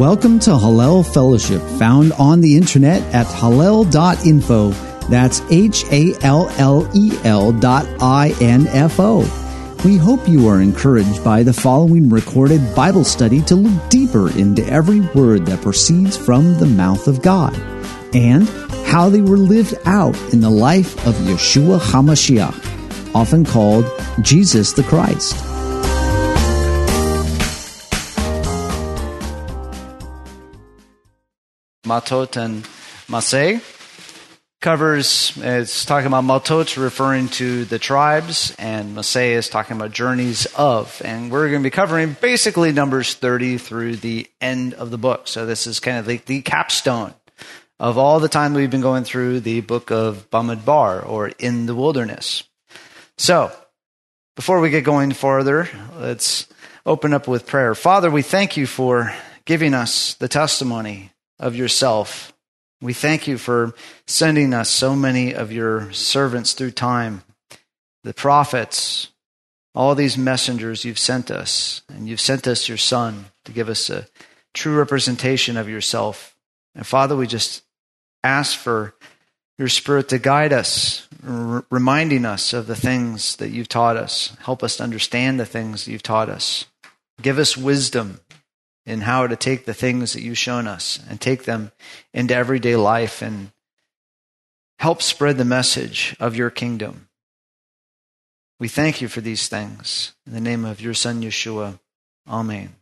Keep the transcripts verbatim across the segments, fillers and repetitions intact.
Welcome to Hallel Fellowship, found on the internet at hallel dot info. That's H A L L E L dot I N F O. We hope you are encouraged by the following recorded Bible study to look deeper into every word that proceeds from the mouth of God, and how they were lived out in the life of Yeshua HaMashiach, often called Jesus the Christ. Matot and Maseh covers, it's talking about Matot referring to the tribes, and Maseh is talking about journeys of. And we're going to be covering basically Numbers thirty through the end of the book. So this is kind of like the capstone of all the time we've been going through the book of Bamidbar, or in the wilderness. So before we get going further, let's open up with prayer. Father, we thank you for giving us the testimony of yourself. We thank you for sending us so many of your servants through time, the prophets, all these messengers you've sent us, and you've sent us your Son to give us a true representation of yourself. And Father, we just ask for your Spirit to guide us, r- reminding us of the things that you've taught us. Help us to understand the things that you've taught us. Give us wisdom in how to take the things that you've shown us and take them into everyday life and help spread the message of your kingdom. We thank you for these things. In the name of your Son, Yeshua. Amen.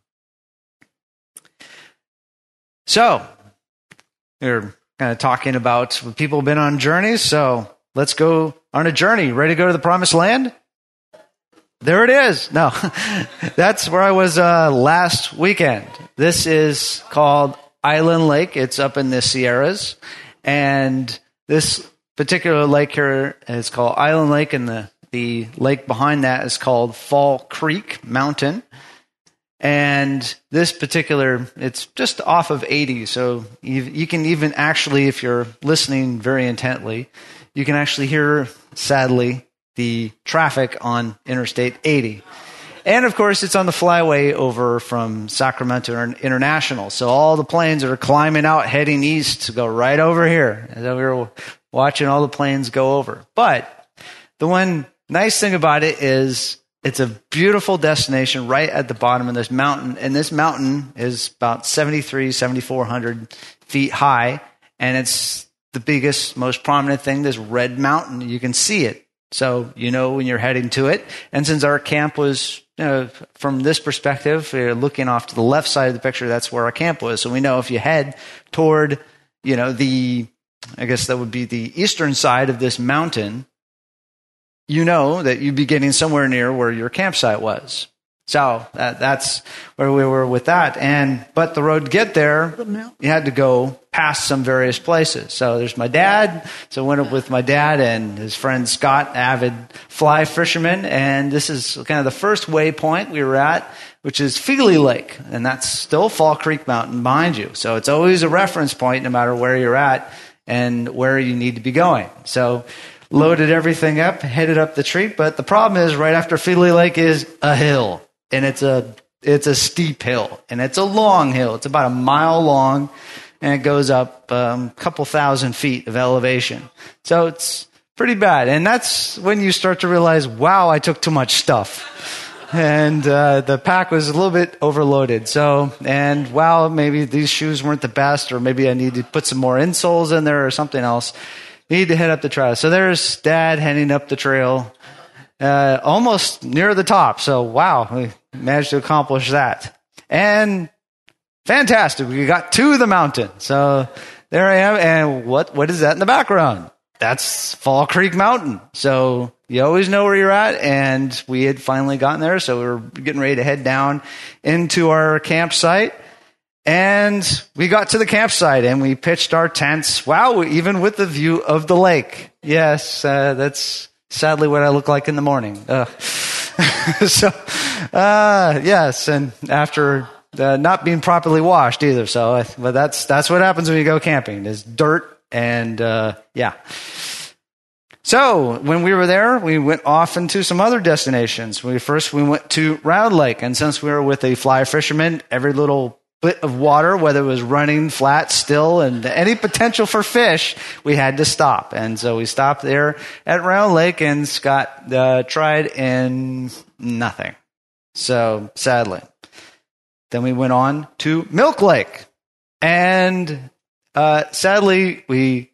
So, we're kind of talking about people who've been on journeys, so let's go on a journey. Ready to go to the promised land? There it is. No, that's where I was uh, last weekend. This is called Island Lake. It's up in the Sierras. And this particular lake here is called Island Lake, and the, the lake behind that is called Fall Creek Mountain. And this particular, it's just off of eighty. So you, you can even actually, if you're listening very intently, you can actually hear, sadly, the traffic on Interstate eighty. And of course, it's on the flyway over from Sacramento International. So all the planes that are climbing out, heading east, to go right over here. And we were watching all the planes go over. But the one nice thing about it is it's a beautiful destination right at the bottom of this mountain. And this mountain is about seventy-three, seventy-four hundred feet high. And it's the biggest, most prominent thing, this red mountain. You can see it. So you know when you're heading to it. And since our camp was, you know, from this perspective, you're looking off to the left side of the picture, that's where our camp was. So we know if you head toward, you know, the, I guess that would be the eastern side of this mountain, you know that you'd be getting somewhere near where your campsite was. So that, that's where we were with that. And but the road to get there, you had to go past some various places. So there's my dad. So I went up with my dad and his friend Scott, avid fly fisherman. And this is kind of the first waypoint we were at, which is Feely Lake. And that's still Fall Creek Mountain behind you. So it's always a reference point no matter where you're at and where you need to be going. So loaded everything up, headed up the tree. But the problem is right after Feely Lake is a hill. And it's a it's a steep hill, and it's a long hill. It's about a mile long, and it goes up um, a couple thousand feet of elevation. So it's pretty bad. And that's when you start to realize, wow, I took too much stuff. And uh, the pack was a little bit overloaded. So, and wow, maybe these shoes weren't the best, or maybe I need to put some more insoles in there or something else. Need to head up the trail. So there's Dad heading up the trail. Uh, almost near the top. So, wow, we managed to accomplish that. And fantastic, we got to the mountain. So there I am. And what what is that in the background? That's Fall Creek Mountain. So you always know where you're at. And we had finally gotten there. So we were getting ready to head down into our campsite. And we got to the campsite and we pitched our tents. Wow, even with the view of the lake. Yes, uh, that's sadly what I look like in the morning. Uh, so, uh, yes, and after uh, not being properly washed either. So, I, but that's that's what happens when you go camping. Is dirt and uh, yeah. So when we were there, we went off into some other destinations. We first we went to Round Lake, and since we were with a fly fisherman, every little bit of water, whether it was running flat, still, and any potential for fish, we had to stop. And so we stopped there at Round Lake, and Scott uh, tried, and nothing. So sadly, then we went on to Milk Lake, and uh, sadly we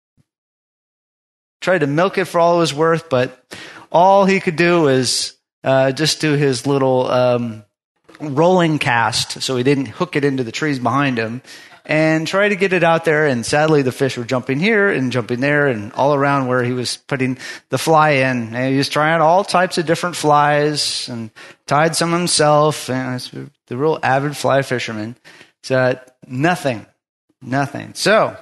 tried to milk it for all it was worth, but all he could do was uh, just do his little um, rolling cast, so he didn't hook it into the trees behind him, and try to get it out there. And sadly, the fish were jumping here and jumping there and all around where he was putting the fly in. And he was trying all types of different flies and tied some himself. And it's the real avid fly fisherman. So nothing, nothing. So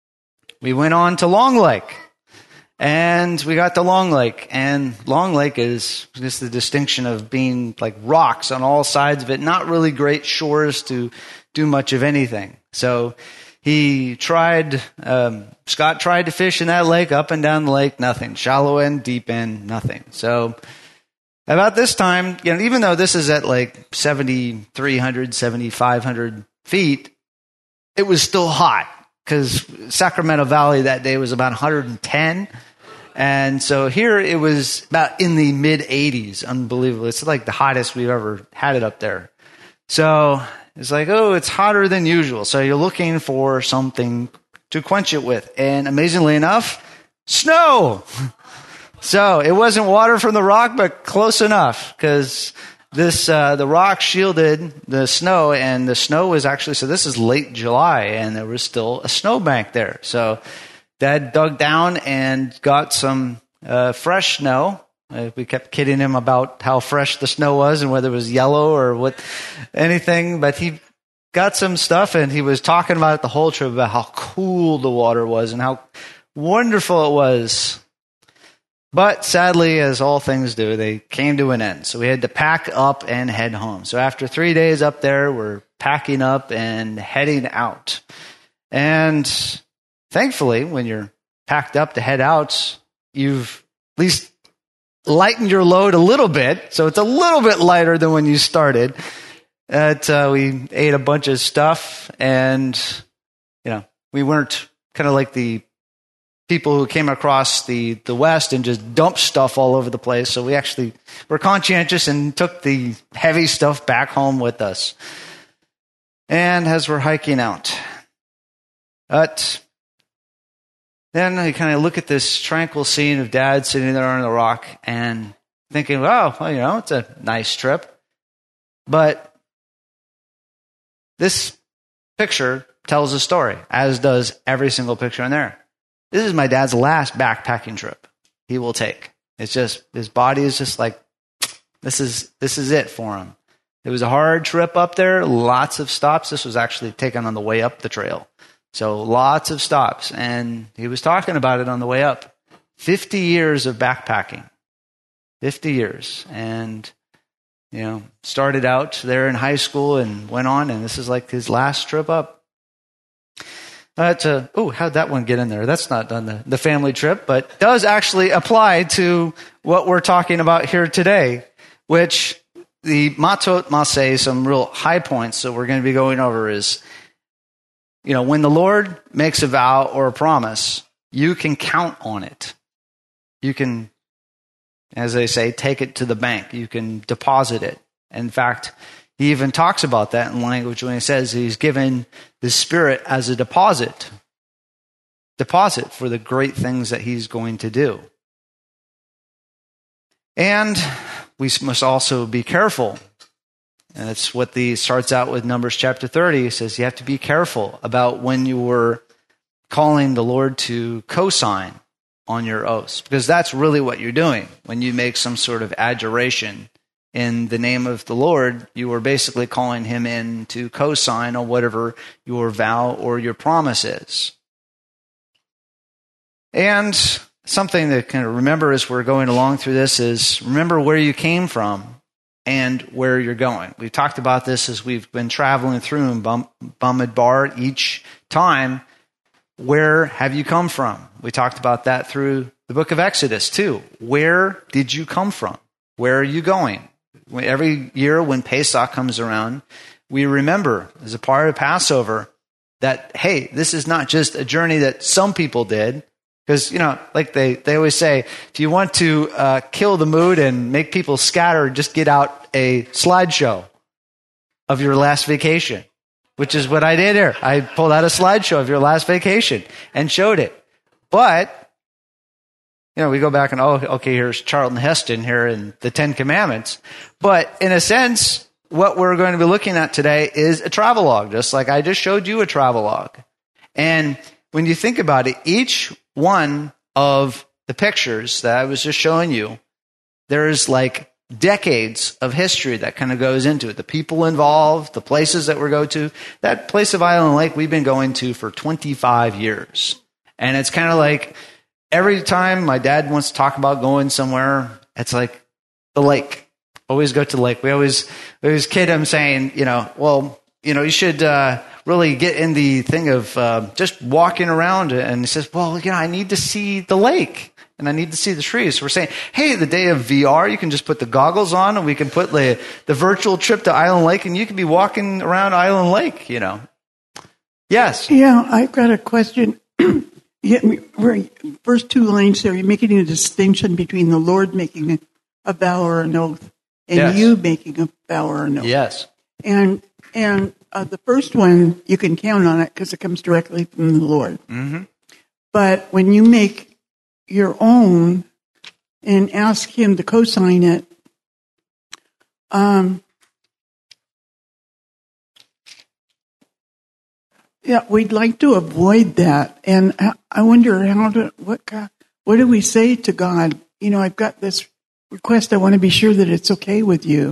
we went on to Long Lake. And we got to Long Lake, and Long Lake is just the distinction of being like rocks on all sides of it, not really great shores to do much of anything. So he tried, um, Scott tried to fish in that lake, up and down the lake, nothing. Shallow end, deep end, nothing. So about this time, you know, even though this is at like seventy-three hundred, seventy-five hundred feet, it was still hot because Sacramento Valley that day was about one hundred ten. And so here it was about in the mid eighties. Unbelievable. It's like the hottest we've ever had it up there. So it's like, oh, it's hotter than usual. So you're looking for something to quench it with. And amazingly enough, snow. So it wasn't water from the rock, but close enough, because this uh, the rock shielded the snow, and the snow was actually, so this is late July, and there was still a snowbank there. So Dad dug down and got some uh, fresh snow. Uh, we kept kidding him about how fresh the snow was and whether it was yellow or what, anything. But he got some stuff, and he was talking about it the whole trip about how cool the water was and how wonderful it was. But sadly, as all things do, they came to an end. So we had to pack up and head home. So after three days up there, we're packing up and heading out. And thankfully, when you're packed up to head out, you've at least lightened your load a little bit. So it's a little bit lighter than when you started. At, uh, we ate a bunch of stuff, and, you know, we weren't kind of like the people who came across the, the West and just dumped stuff all over the place. So we actually were conscientious and took the heavy stuff back home with us. And as we're hiking out, but then I kind of look at this tranquil scene of Dad sitting there on the rock and thinking, wow, well, you know, it's a nice trip. But this picture tells a story, as does every single picture in there. This is my dad's last backpacking trip he will take. It's just, his body is just like, this is this is it for him. It was a hard trip up there, lots of stops. This was actually taken on the way up the trail. So lots of stops. And he was talking about it on the way up. fifty years of backpacking. fifty years. And, you know, started out there in high school and went on, and this is like his last trip up. But, uh, oh, how'd that one get in there? That's not done the, the family trip, but does actually apply to what we're talking about here today, which the Matot Maseh, some real high points that we're going to be going over is, you know, when the Lord makes a vow or a promise, you can count on it. You can, as they say, take it to the bank. You can deposit it. In fact, he even talks about that in language when he says he's given the Spirit as a deposit. Deposit for the great things that he's going to do. And we must also be careful. And that's what the starts out with Numbers chapter thirty. It says you have to be careful about when you were calling the Lord to co-sign on your oaths. Because that's really what you're doing. When you make some sort of adjuration in the name of the Lord, you are basically calling him in to co-sign on whatever your vow or your promise is. And something to kind of remember as we're going along through this is remember where you came from and where you're going. We've talked about this as we've been traveling through in Bam- Bamidbar each time. Where have you come from? We talked about that through the book of Exodus too. Where did you come from? Where are you going? Every year when Pesach comes around, we remember as a part of Passover that, hey, this is not just a journey that some people did. Because, you know, like they, they always say, if you want to uh, kill the mood and make people scatter, just get out a slideshow of your last vacation, which is what I did here. I pulled out a slideshow of your last vacation and showed it. But, you know, we go back and, oh, okay, here's Charlton Heston here in the Ten Commandments. But in a sense, what we're going to be looking at today is a travelogue, just like I just showed you a travelogue. And when you think about it, each one of the pictures that I was just showing you, there's like decades of history that kind of goes into it. The people involved, the places that we go to. That place of Island Lake we've been going to for twenty-five years. And it's kind of like every time my dad wants to talk about going somewhere, it's like the lake. Always go to the lake. We always, we always kid him saying, you know, well, you know, you should uh, really get in the thing of uh, just walking around. And he says, well, you know, I need to see the lake and I need to see the trees. So we're saying, hey, the day of V R, you can just put the goggles on and we can put the, the virtual trip to Island Lake and you can be walking around Island Lake, you know. Yes. Yeah, I've got a question. Yeah, we're, first two lines there, you're making a distinction between the Lord making a, a vow or an oath and yes. you making a vow or an oath. Yes. And and uh, the first one, you can count on it because it comes directly from the Lord. Mm-hmm. But when you make your own and ask him to co-sign it, um, yeah, we'd like to avoid that. And I wonder how to, what, what do we say to God? You know, I've got this request. I want to be sure that it's okay with you.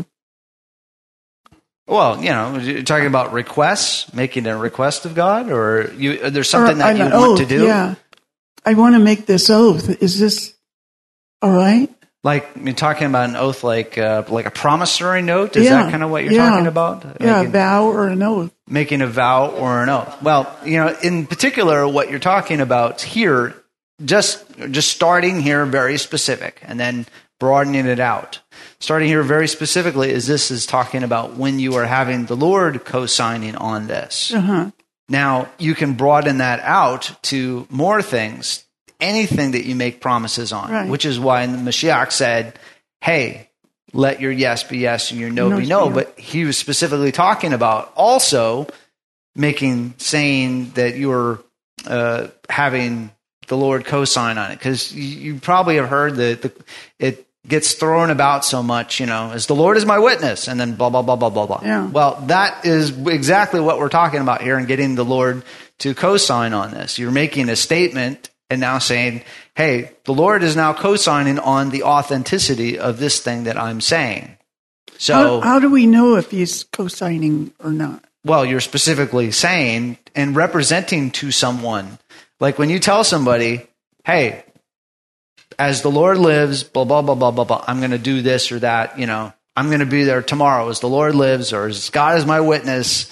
Well, you know, you're talking about requests, making a request of God, or you, there's something or, that you want oath, to do? Yeah. I want to make this oath. Is this all right? Like you're talking about an oath, like uh, like a promissory note? Is yeah. that kind of what you're yeah. talking about? Yeah, making, a vow or an oath. Making a vow or an oath. Well, you know, in particular, what you're talking about here, just just starting here very specific, and then broadening it out. Starting here very specifically, is this is talking about when you are having the Lord co-signing on this. Uh-huh. Now, you can broaden that out to more things, anything that you make promises on, right. which is why the Mashiach said, hey, let your yes be yes and your no, no be no. But he was specifically talking about also making, saying that you were uh, having the Lord co-sign on it. Because you, you probably have heard that the, it gets thrown about so much, you know, as the Lord is my witness, and then blah, blah, blah, blah, blah, blah. Yeah. Well, that is exactly what we're talking about here and getting the Lord to co-sign on this. You're making a statement and now saying, hey, the Lord is now co-signing on the authenticity of this thing that I'm saying. So, how, how do we know if he's co-signing or not? Well, you're specifically saying and representing to someone. Like when you tell somebody, hey, as the Lord lives, blah, blah, blah, blah, blah, blah, I'm going to do this or that, you know, I'm going to be there tomorrow. As the Lord lives, or as God is my witness,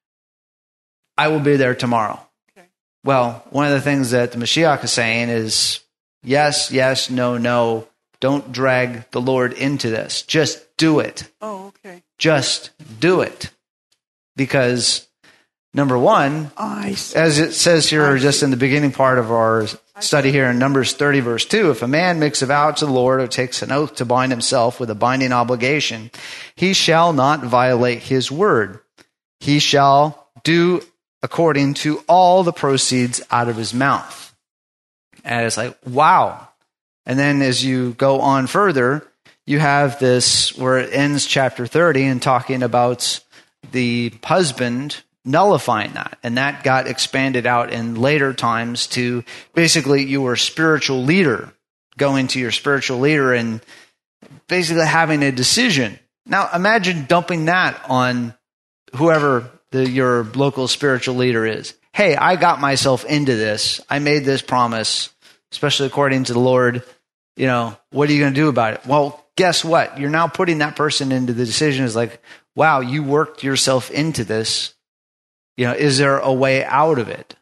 I will be there tomorrow. Okay. Well, one of the things that the Mashiach is saying is, yes, yes, no, no. Don't drag the Lord into this. Just do it. Oh, okay. Just do it. Because, number one, as it says here just in the beginning part of our study here in Numbers thirty, verse two, if a man makes a vow to the Lord or takes an oath to bind himself with a binding obligation, he shall not violate his word. He shall do according to all the proceeds out of his mouth. And it's like, wow. And then as you go on further, you have this where it ends chapter thirty and talking about the husband nullifying that. And that got expanded out in later times to basically you were a spiritual leader, going to your spiritual leader and basically having a decision. Now imagine dumping that on whoever the, your local spiritual leader is. Hey, I got myself into this. I made this promise, especially according to the Lord. You know, what are you going to do about it? Well, guess what? You're now putting that person into the decision is like, wow, you worked yourself into this. You know, is there a way out of it?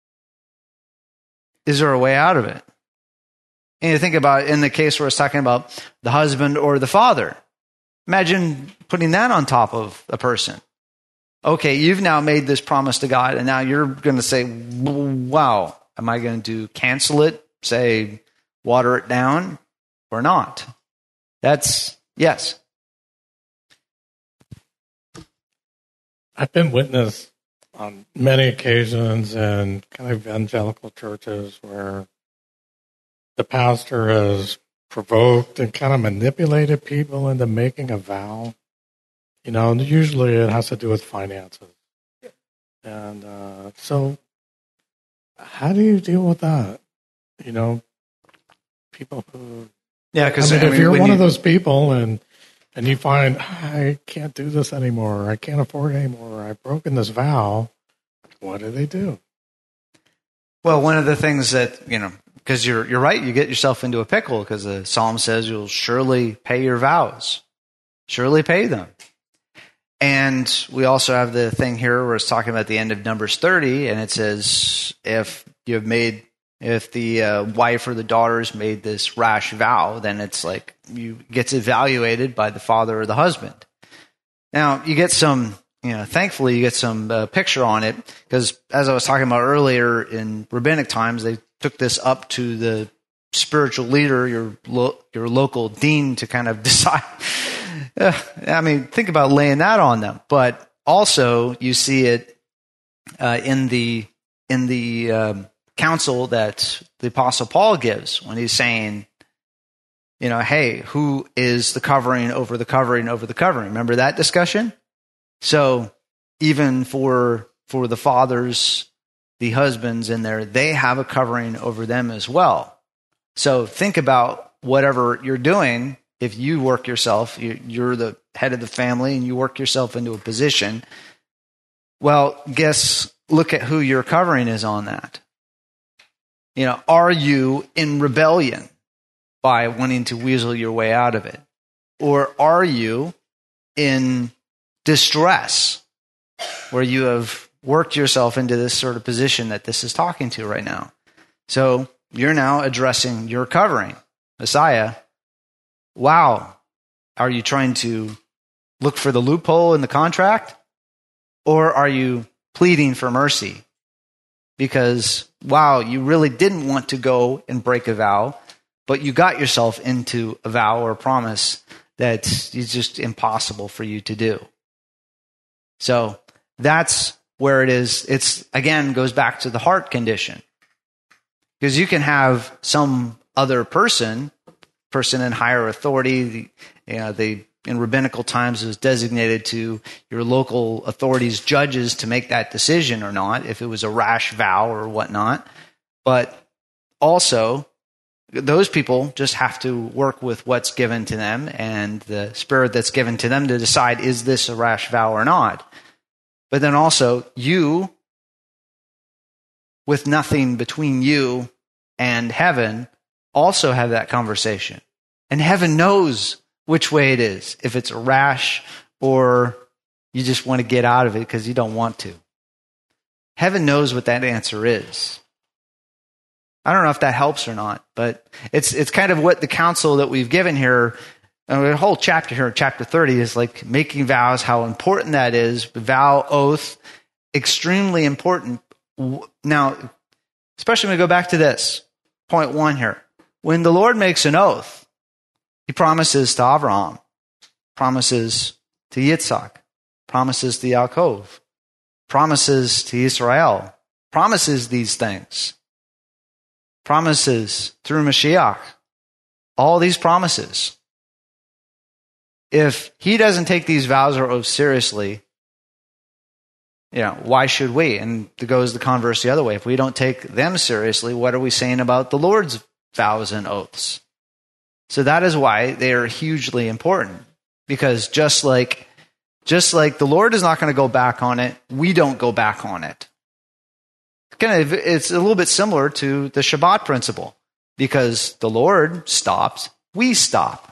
Is there a way out of it? And you think about in the case where it's talking about the husband or the father. Imagine putting that on top of a person. Okay, you've now made this promise to God, and now you're going to say, wow, am I going to cancel it, say, water it down, or not? That's, yes. I've been witness on many occasions in kind of evangelical churches where the pastor has provoked and kind of manipulated people into making a vow. You know, usually it has to do with finances. And uh, so how do you deal with that? You know, people who... Yeah, because I mean, I if mean, you're one you, of those people and and you find, I can't do this anymore, I can't afford it anymore, I've broken this vow, what do they do? Well, one of the things that, you know, because you're, you're right, you get yourself into a pickle because the Psalm says you'll surely pay your vows. Surely pay them. And we also have the thing here where it's talking about the end of Numbers thirty, and it says if you have made, if the uh, wife or the daughters made this rash vow, then it's like you gets evaluated by the father or the husband. Now you get some, you know, thankfully you get some uh, picture on it because as I was talking about earlier in rabbinic times, they took this up to the spiritual leader, your lo- your local dean, to kind of decide. Uh, I mean, think about laying that on them. But also, you see it uh, in the in the um, counsel that the Apostle Paul gives when he's saying, you know, hey, who is the covering over the covering over the covering? Remember that discussion? So even for for the fathers, the husbands in there, they have a covering over them as well. So think about whatever you're doing. If you work yourself, you're the head of the family and you work yourself into a position, well, guess, look at who your covering is on that. You know, are you in rebellion by wanting to weasel your way out of it? Or are you in distress where you have worked yourself into this sort of position that this is talking to right now? So you're now addressing your covering, Messiah. Wow, are you trying to look for the loophole in the contract? Or are you pleading for mercy? Because, wow, you really didn't want to go and break a vow, but you got yourself into a vow or a promise that is just impossible for you to do. So that's where it is. It's, again, goes back to the heart condition. Because you can have some other person person in higher authority, the, you know, they in rabbinical times is designated to your local authorities, judges, to make that decision or not, if it was a rash vow or whatnot. But also, those people just have to work with what's given to them and the spirit that's given to them to decide, is this a rash vow or not? But then also, you, with nothing between you and heaven, also have that conversation. And heaven knows which way it is, if it's a rash or you just want to get out of it because you don't want to. Heaven knows what that answer is. I don't know if that helps or not, but it's it's kind of what the counsel that we've given here. And the whole chapter here, chapter thirty, is like making vows, how important that is. Vow, oath, extremely important. Now, especially when we go back to this, point one here. When the Lord makes an oath, he promises to Abraham, promises to Yitzhak, promises to Yaakov, promises to Israel, promises these things, promises through Mashiach, all these promises. If he doesn't take these vows or oaths seriously, you know, why should we? And it goes the converse the other way. If we don't take them seriously, what are we saying about the Lord's vows and oaths? So that is why they are hugely important. Because just like, just like the Lord is not going to go back on it, we don't go back on it. Kind of, it's a little bit similar to the Shabbat principle. Because the Lord stops, we stop.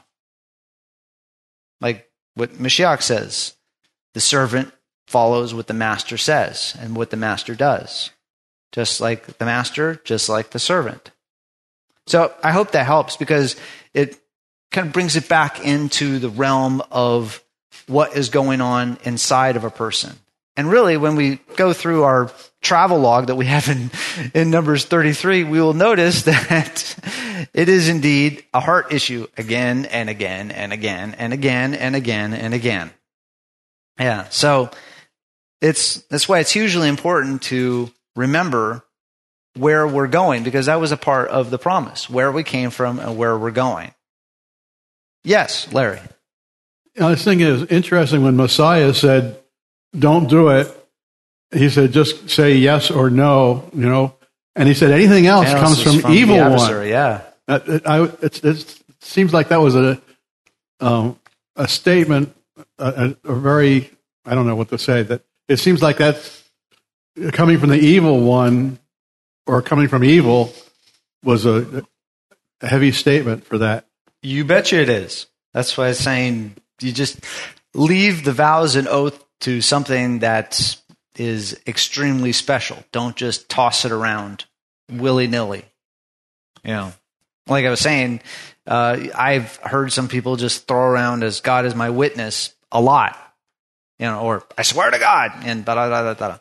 Like what Mashiach says, the servant follows what the master says and what the master does. Just like the master, just like the servant. So I hope that helps because it kind of brings it back into the realm of what is going on inside of a person. And really, when we go through our travel log that we have in, in Numbers thirty-three, we will notice that it is indeed a heart issue again and again and again and again and again and again. Yeah, so it's that's why it's hugely important to remember where we're going, because that was a part of the promise, where we came from and where we're going. Yes, Larry. I was thinking it was interesting when Messiah said, don't do it. He said, just say yes or no, you know. And he said, anything else Else comes from, from evil one. Yeah. Uh, it, I, it's, it's, it seems like that was a um, a statement, a, a very, I don't know what to say, that it seems like that's coming from the evil one or coming from evil was a, a heavy statement for that. You betcha it is. That's why I'm saying you just leave the vows and oath to something that is extremely special. Don't just toss it around willy-nilly. You know, like I was saying, uh, I've heard some people just throw around as God is my witness a lot. You know, or I swear to God, and da da da da da.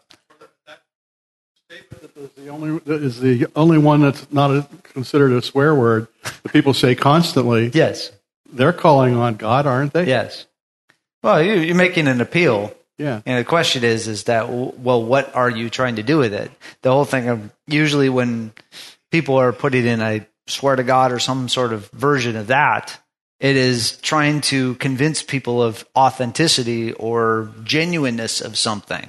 That is the only that is the only one that's not a, considered a swear word that people say constantly. Yes, they're calling on God, aren't they? Yes. Well, you, you're making an appeal. Yeah. And the question is, is that, well, what are you trying to do with it? The whole thing of usually when people are putting in a swear to God or some sort of version of that, it is trying to convince people of authenticity or genuineness of something.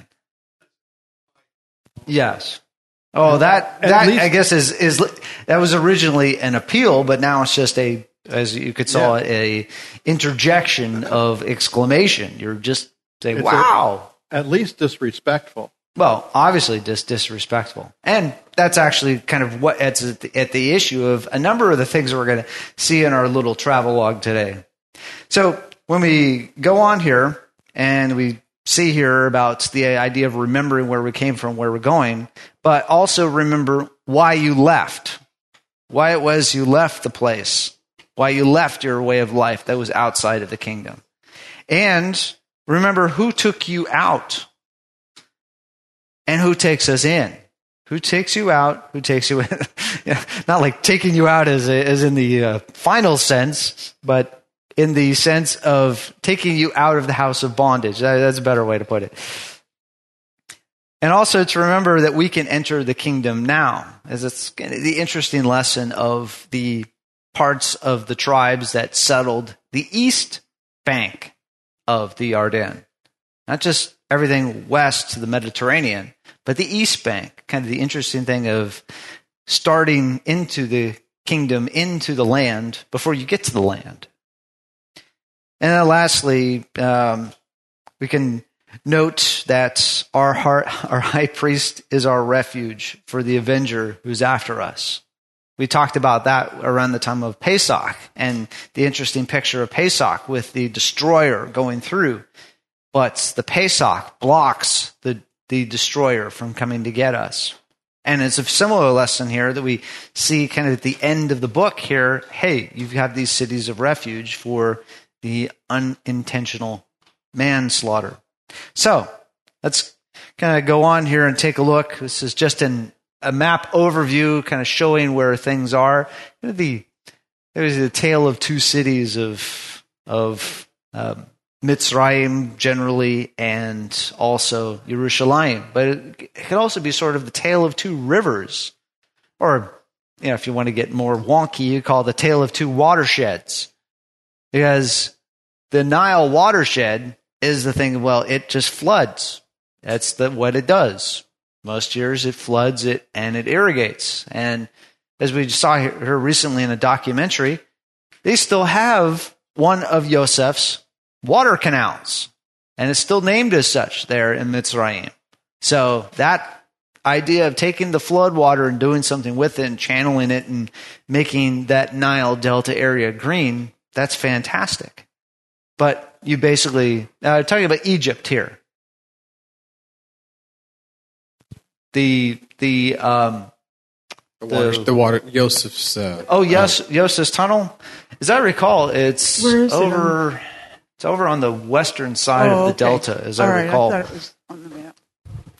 Yes. Oh, that, that least, I guess is, is, that was originally an appeal, but now it's just a, as you could call yeah. it, a interjection of exclamation. You're just saying, it's wow. A, at least disrespectful. Well, obviously dis- disrespectful. And that's actually kind of what it's at the, at the issue of a number of the things we're going to see in our little travel log today. So when we go on here and we see here about the idea of remembering where we came from, where we're going, but also remember why you left, why it was you left the place, why you left your way of life that was outside of the kingdom. And remember who took you out and who takes us in. Who takes you out, who takes you in. Yeah, not like taking you out as, a, as in the uh, final sense, but in the sense of taking you out of the house of bondage. That, that's a better way to put it. And also to remember that we can enter the kingdom now, as it's the interesting lesson of the parts of the tribes that settled the east bank of the Ardennes. Not just everything west to the Mediterranean, but the east bank. Kind of the interesting thing of starting into the kingdom, into the land, before you get to the land. And then lastly, um, we can note that our heart, our high priest is our refuge for the avenger who's after us. We talked about that around the time of Pesach and the interesting picture of Pesach with the destroyer going through. But the Pesach blocks the, the destroyer from coming to get us. And it's a similar lesson here that we see kind of at the end of the book here. Hey, you have these cities of refuge for the unintentional manslaughter. So let's kind of go on here and take a look. This is just an, a map overview, kind of showing where things are. The there's the tale of two cities of of um, Mitzrayim generally, and also Yerushalayim. But it, it could also be sort of the tale of two rivers, or you know, if you want to get more wonky, you call it the tale of two watersheds, because the Nile watershed is the thing. Well, it just floods. That's the what it does. Most years it floods it and it irrigates. And as we saw here recently in a documentary, they still have one of Yosef's water canals, and it's still named as such there in Mitzrayim. So that idea of taking the flood water and doing something with it and channeling it and making that Nile Delta area green, that's fantastic. But you basically, uh, talking about Egypt here. The the um the water, the, the water Joseph's uh, oh yes uh, Joseph's tunnel, as I recall, it's over it it's over on the western side oh, of the okay. delta, as All I right, recall. I thought it was on the map.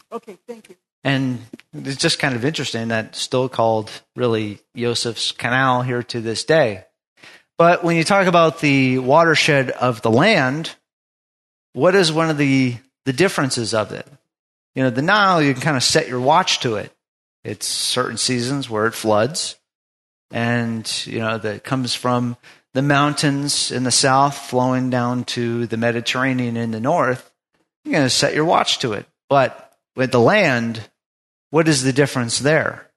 Okay, thank you. And it's just kind of interesting that it's still called really Joseph's Canal here to this day. But when you talk about the watershed of the land, what is one of the, the differences of it? You know, the Nile, you can kind of set your watch to it. It's certain seasons where it floods. And, you know, that comes from the mountains in the south flowing down to the Mediterranean in the north. You're going to set your watch to it. But with the land, what is the difference there?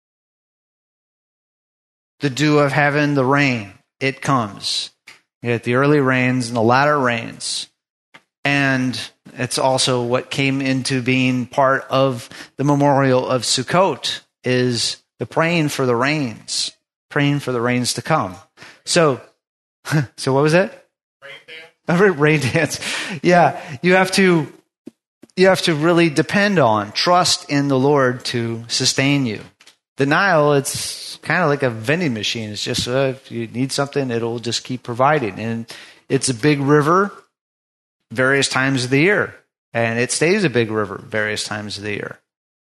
The dew of heaven, the rain, it comes. You get the early rains and the latter rains. And it's also what came into being part of the memorial of Sukkot is the praying for the rains, praying for the rains to come. So, so what was it? Rain dance. Rain dance. Yeah, you have to, you have to really depend on, trust in the Lord to sustain you. The Nile, it's kind of like a vending machine. It's just uh, if you need something, it'll just keep providing. And it's a big river various times of the year. And it stays a big river various times of the year.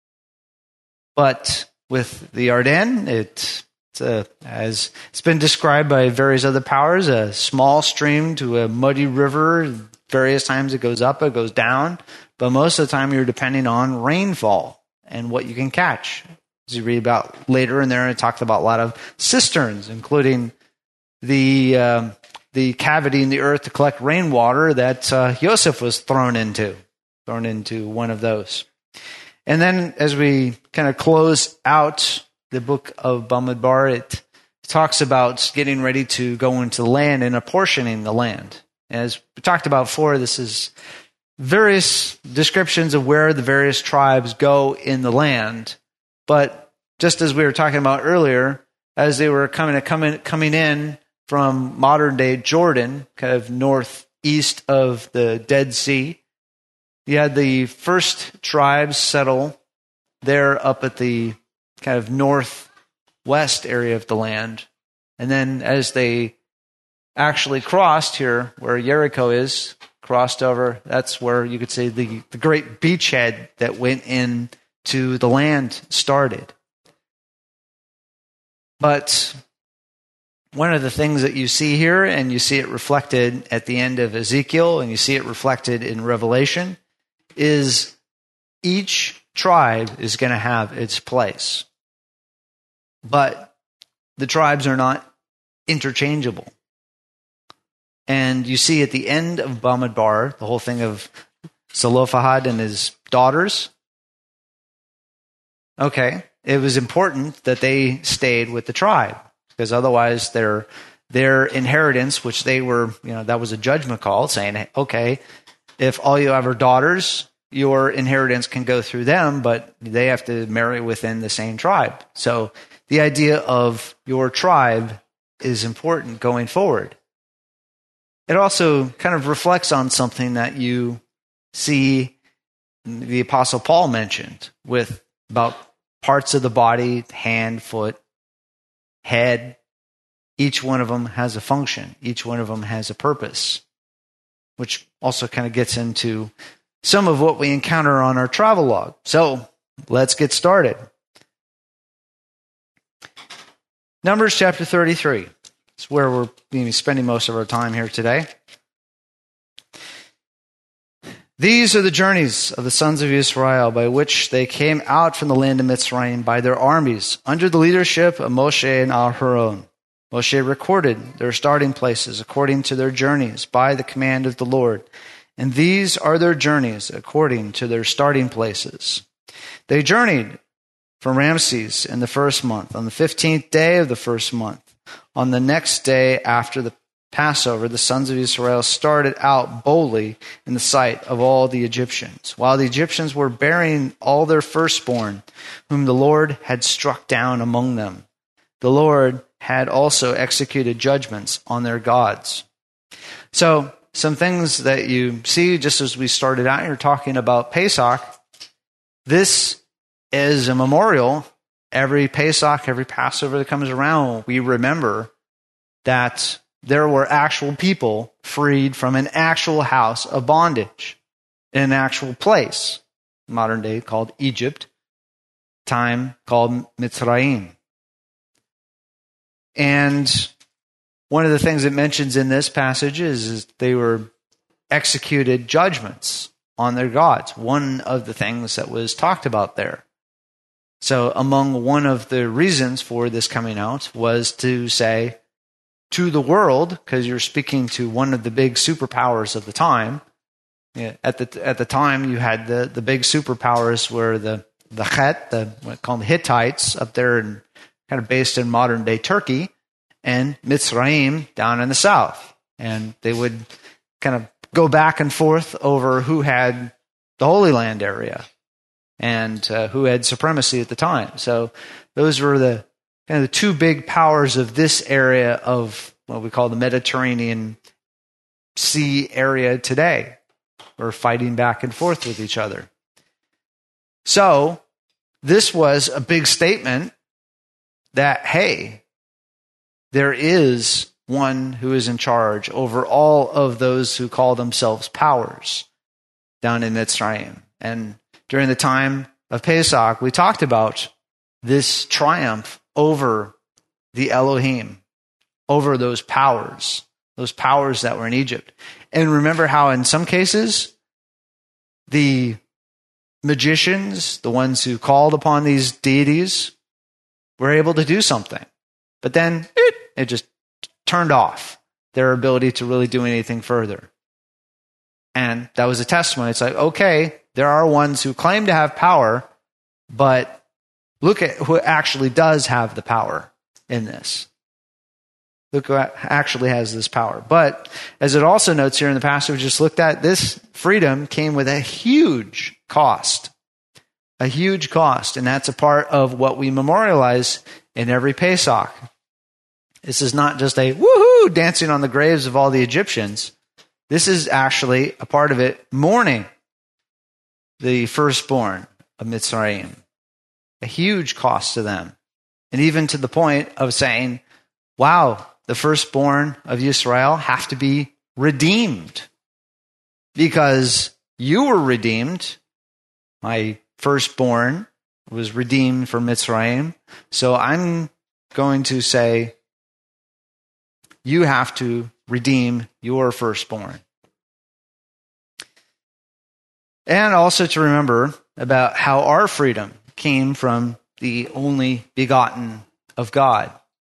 But with the Ardennes, it, it's a, as it's been described by various other powers, a small stream to a muddy river. Various times it goes up, it goes down. But most of the time you're depending on rainfall and what you can catch. As you read about later in there, it talks about a lot of cisterns, including the um, the cavity in the earth to collect rainwater that uh, Joseph was thrown into, thrown into one of those. And then as we kind of close out the book of Bamidbar, it talks about getting ready to go into the land and apportioning the land. As we talked about before, this is various descriptions of where the various tribes go in the land. But just as we were talking about earlier, as they were coming coming coming in from modern-day Jordan, kind of northeast of the Dead Sea, you had the first tribes settle there up at the kind of northwest area of the land. And then as they actually crossed here, where Jericho is, crossed over, that's where you could say the, the great beachhead that went in to the land started. But one of the things that you see here, and you see it reflected at the end of Ezekiel, and you see it reflected in Revelation, is each tribe is going to have its place. But the tribes are not interchangeable. And you see at the end of Bamidbar, the whole thing of Zelophehad and his daughters. Okay, it was important that they stayed with the tribe, because otherwise their their inheritance, which they were, you know, that was a judgment call saying, okay, if all you have are daughters, your inheritance can go through them, but they have to marry within the same tribe. So the idea of your tribe is important going forward. It also kind of reflects on something that you see the Apostle Paul mentioned with about parts of the body, hand, foot, head. Each one of them has a function. Each one of them has a purpose, which also kind of gets into some of what we encounter on our travel log. So let's get started. Numbers chapter thirty-three. It's where we're going to be spending most of our time here today. These are the journeys of the sons of Israel by which they came out from the land of Mitzrayim by their armies, under the leadership of Moshe and Aharon. Moshe recorded their starting places according to their journeys by the command of the Lord. And these are their journeys according to their starting places. They journeyed from Ramses in the first month, on the fifteenth day of the first month. On the next day after the Passover, the sons of Israel started out boldly in the sight of all the Egyptians, while the Egyptians were burying all their firstborn, whom the Lord had struck down among them. The Lord had also executed judgments on their gods. So, some things that you see just as we started out here talking about Pesach. This is a memorial. Every Pesach, every Passover that comes around, we remember that there were actual people freed from an actual house of bondage in an actual place. modern day called Egypt, time called Mitzrayim. And one of the things it mentions in this passage is, is they were executed judgments on their gods. One of the things that was talked about there. So among one of the reasons for this coming out was to say to the world, because you're speaking to one of the big superpowers of the time. Yeah, at the at the time, you had the, the big superpowers were the the Het, the what called the Hittites up there, and kind of based in modern day Turkey, and Mitzrayim down in the south, and they would kind of go back and forth over who had the Holy Land area and uh, who had supremacy at the time. So those were the kind of the two big powers of this area of what we call the Mediterranean Sea area today. We're fighting back and forth with each other. So this was a big statement that, hey, there is one who is in charge over all of those who call themselves powers down in Mitzrayim. And during the time of Pesach, we talked about this triumph over the Elohim, over those powers, those powers that were in Egypt. And remember how in some cases, the magicians, the ones who called upon these deities, were able to do something. But then it, it just turned off their ability to really do anything further. And that was a testimony. It's like, okay, there are ones who claim to have power, but look at who actually does have the power in this. Look who actually has this power. But as it also notes here in the passage we just looked at, this freedom came with a huge cost. A huge cost. And that's a part of what we memorialize in every Pesach. This is not just a woohoo dancing on the graves of all the Egyptians. This is actually a part of it, mourning the firstborn of Mitzrayim. A huge cost to them. And even to the point of saying, wow, the firstborn of Israel have to be redeemed. Because you were redeemed. My firstborn was redeemed from Mitzrayim. So I'm going to say, you have to redeem your firstborn. And also to remember about how our freedom came from the only begotten of God,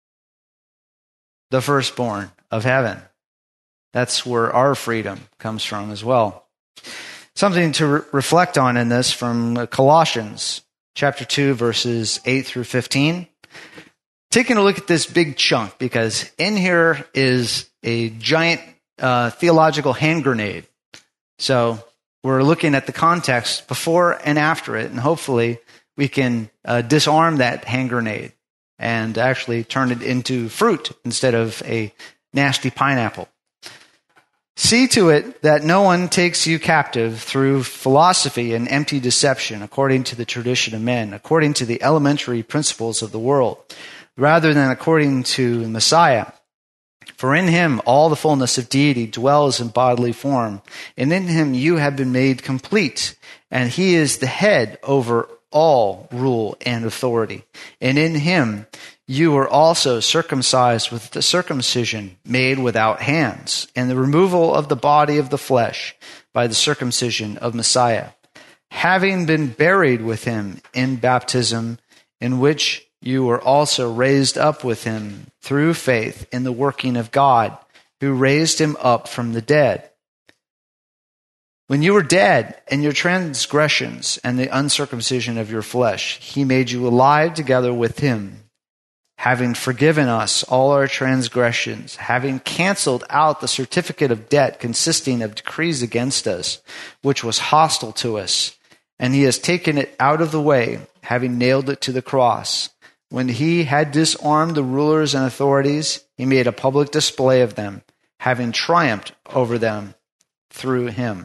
the firstborn of heaven. That's where our freedom comes from as well. Something to re- reflect on in this from Colossians chapter two, verses eight through fifteen. Taking a look at this big chunk, because in here is a giant uh, theological hand grenade. So we're looking at the context before and after it, and hopefully we can uh, disarm that hand grenade and actually turn it into fruit instead of a nasty pineapple. See to it that no one takes you captive through philosophy and empty deception, according to the tradition of men, according to the elementary principles of the world, rather than according to Messiah. For in him all the fullness of deity dwells in bodily form, and in him you have been made complete, and he is the head over all rule and authority. And in him you were also circumcised with the circumcision made without hands, and the removal of the body of the flesh by the circumcision of Messiah, having been buried with him in baptism, in which you were also raised up with him through faith in the working of God, who raised him up from the dead. When you were dead in your transgressions and the uncircumcision of your flesh, he made you alive together with him, having forgiven us all our transgressions, having canceled out the certificate of debt consisting of decrees against us, which was hostile to us, and he has taken it out of the way, having nailed it to the cross. When he had disarmed the rulers and authorities, he made a public display of them, having triumphed over them through him.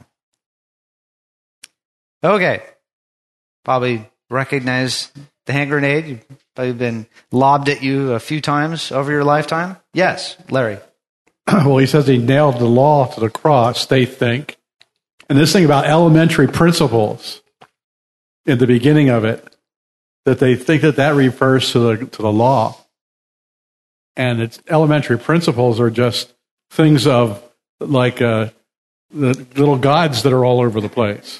Okay, probably recognize the hand grenade. You've probably been lobbed at you a few times over your lifetime. Yes, Larry. Well, he says he nailed the law to the cross, they think. And this thing about elementary principles, in the beginning of it, that they think that that refers to the to the law. And its elementary principles are just things of like uh, the little gods that are all over the place.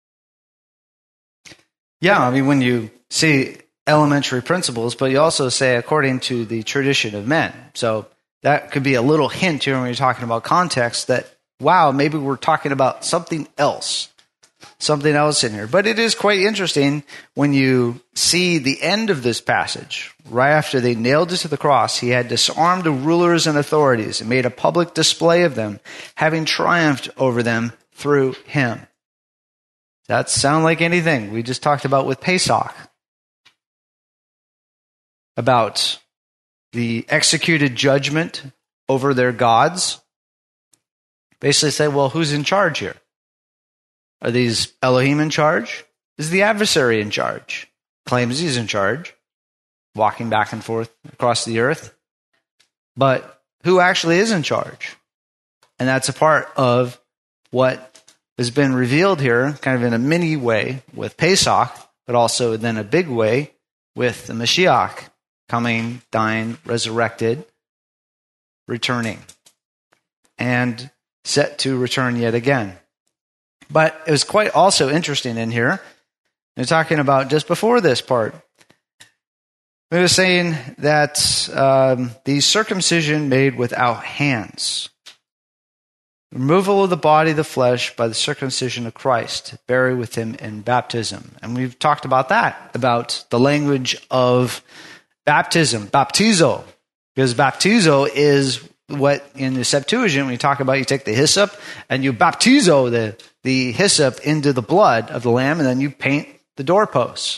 Yeah, I mean, when you see elementary principles, but you also say according to the tradition of men. So that could be a little hint here when you're talking about context that, wow, maybe we're talking about something else. Something else in here. But it is quite interesting when you see the end of this passage. Right after they nailed it to the cross, he had disarmed the rulers and authorities and made a public display of them, having triumphed over them through him. Does that sound like anything we just talked about with Pesach? About the executed judgment over their gods? Basically say, well, who's in charge here? Are these Elohim in charge? Is the adversary in charge? Claims he's in charge, walking back and forth across the earth. But who actually is in charge? And that's a part of what has been revealed here, kind of in a mini way with Pesach, but also then a big way with the Mashiach coming, dying, resurrected, returning, and set to return yet again. But it was quite also interesting in here. They're talking about just before this part. It was saying that um, the circumcision made without hands, removal of the body of the flesh by the circumcision of Christ, buried with him in baptism. And we've talked about that, about the language of baptism, baptizo, because baptizo is what in the Septuagint, when you talk about, you take the hyssop and you baptizo the the hyssop into the blood of the lamb, and then you paint the doorposts.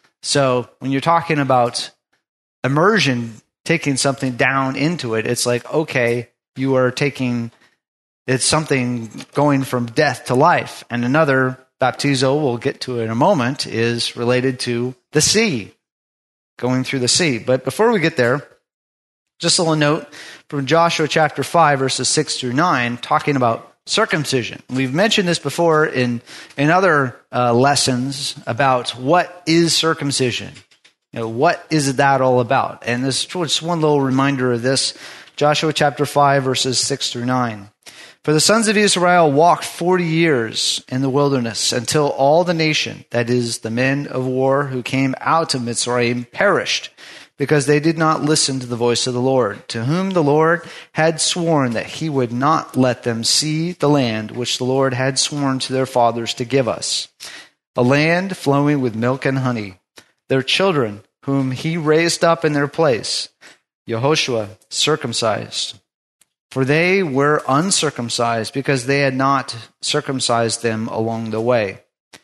So when you're talking about immersion, taking something down into it, it's like, okay, you are taking, it's something going from death to life. And another baptizo, we'll get to in a moment, is related to the sea, going through the sea. But before we get there, just a little note from Joshua chapter five, verses six through nine, talking about circumcision. We've mentioned this before in, in other uh, lessons about what is circumcision. You know, what is that all about? And this is just one little reminder of this. Joshua chapter five, verses six through nine. For the sons of Israel walked forty years in the wilderness until all the nation, that is, the men of war who came out of Mitzrayim, perished, because they did not listen to the voice of the Lord, to whom the Lord had sworn that he would not let them see the land which the Lord had sworn to their fathers to give us, a land flowing with milk and honey. Their children, whom he raised up in their place, Yehoshua circumcised. For they were uncircumcised, because they had not circumcised them along the way.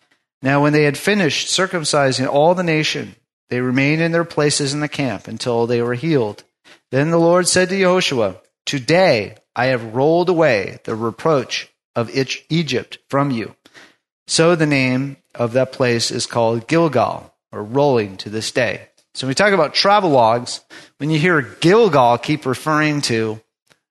Now when they had finished circumcising all the nation, they remained in their places in the camp until they were healed. Then the Lord said to Yehoshua, today I have rolled away the reproach of Egypt from you. So the name of that place is called Gilgal, or rolling to this day. So when we talk about travel logs, when you hear Gilgal keep referring to,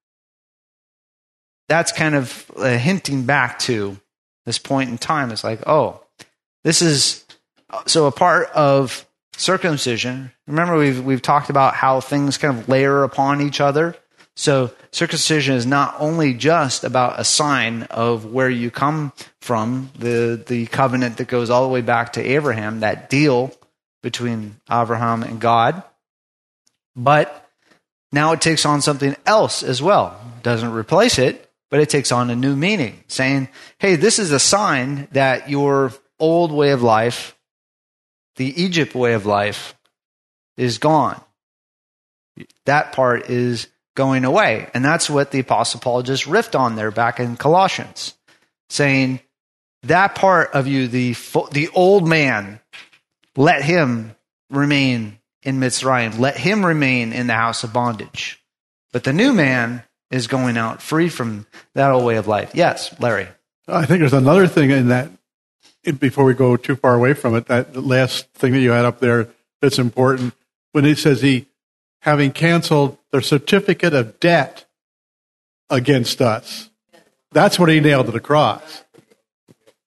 that's kind of uh, hinting back to this point in time. It's like, oh, this is, so a part of circumcision. Remember, we've we've talked about how things kind of layer upon each other. So circumcision is not only just about a sign of where you come from, the the covenant that goes all the way back to Abraham, that deal between Abraham and God, but now it takes on something else as well. It doesn't replace it, but it takes on a new meaning, saying, hey, this is a sign that your old way of life, the Egypt way of life, is gone. That part is going away. And that's what the Apostle Paul just riffed on there back in Colossians, saying that part of you, the the old man, let him remain in Mitzrayim. Let him remain in the house of bondage. But the new man is going out free from that old way of life. Yes, Larry. I think there's another thing in that, before we go too far away from it, that last thing that you had up there that's important, when he says he, having canceled their certificate of debt against us. That's what he nailed to the cross.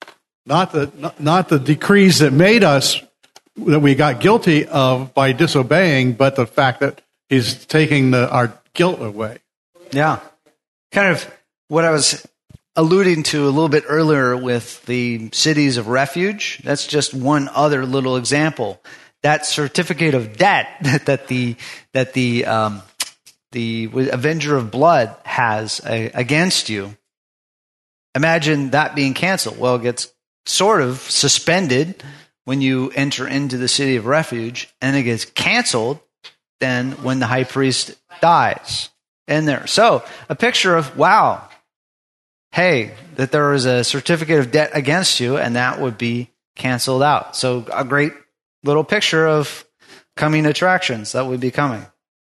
not the not, not the decrees that made us that we got guilty of by disobeying, but the fact that he's taking the, our guilt away. Yeah. Kind of what I was alluding to a little bit earlier with the cities of refuge. That's just one other little example. That certificate of debt that, that the that the um, the avenger of blood has a, against you. Imagine that being canceled. Well, it gets sort of suspended when you enter into the city of refuge, and it gets canceled then when the high priest dies in there. So a picture of, wow, hey, that there is a certificate of debt against you, and that would be canceled out. So a great little picture of coming attractions that would be coming.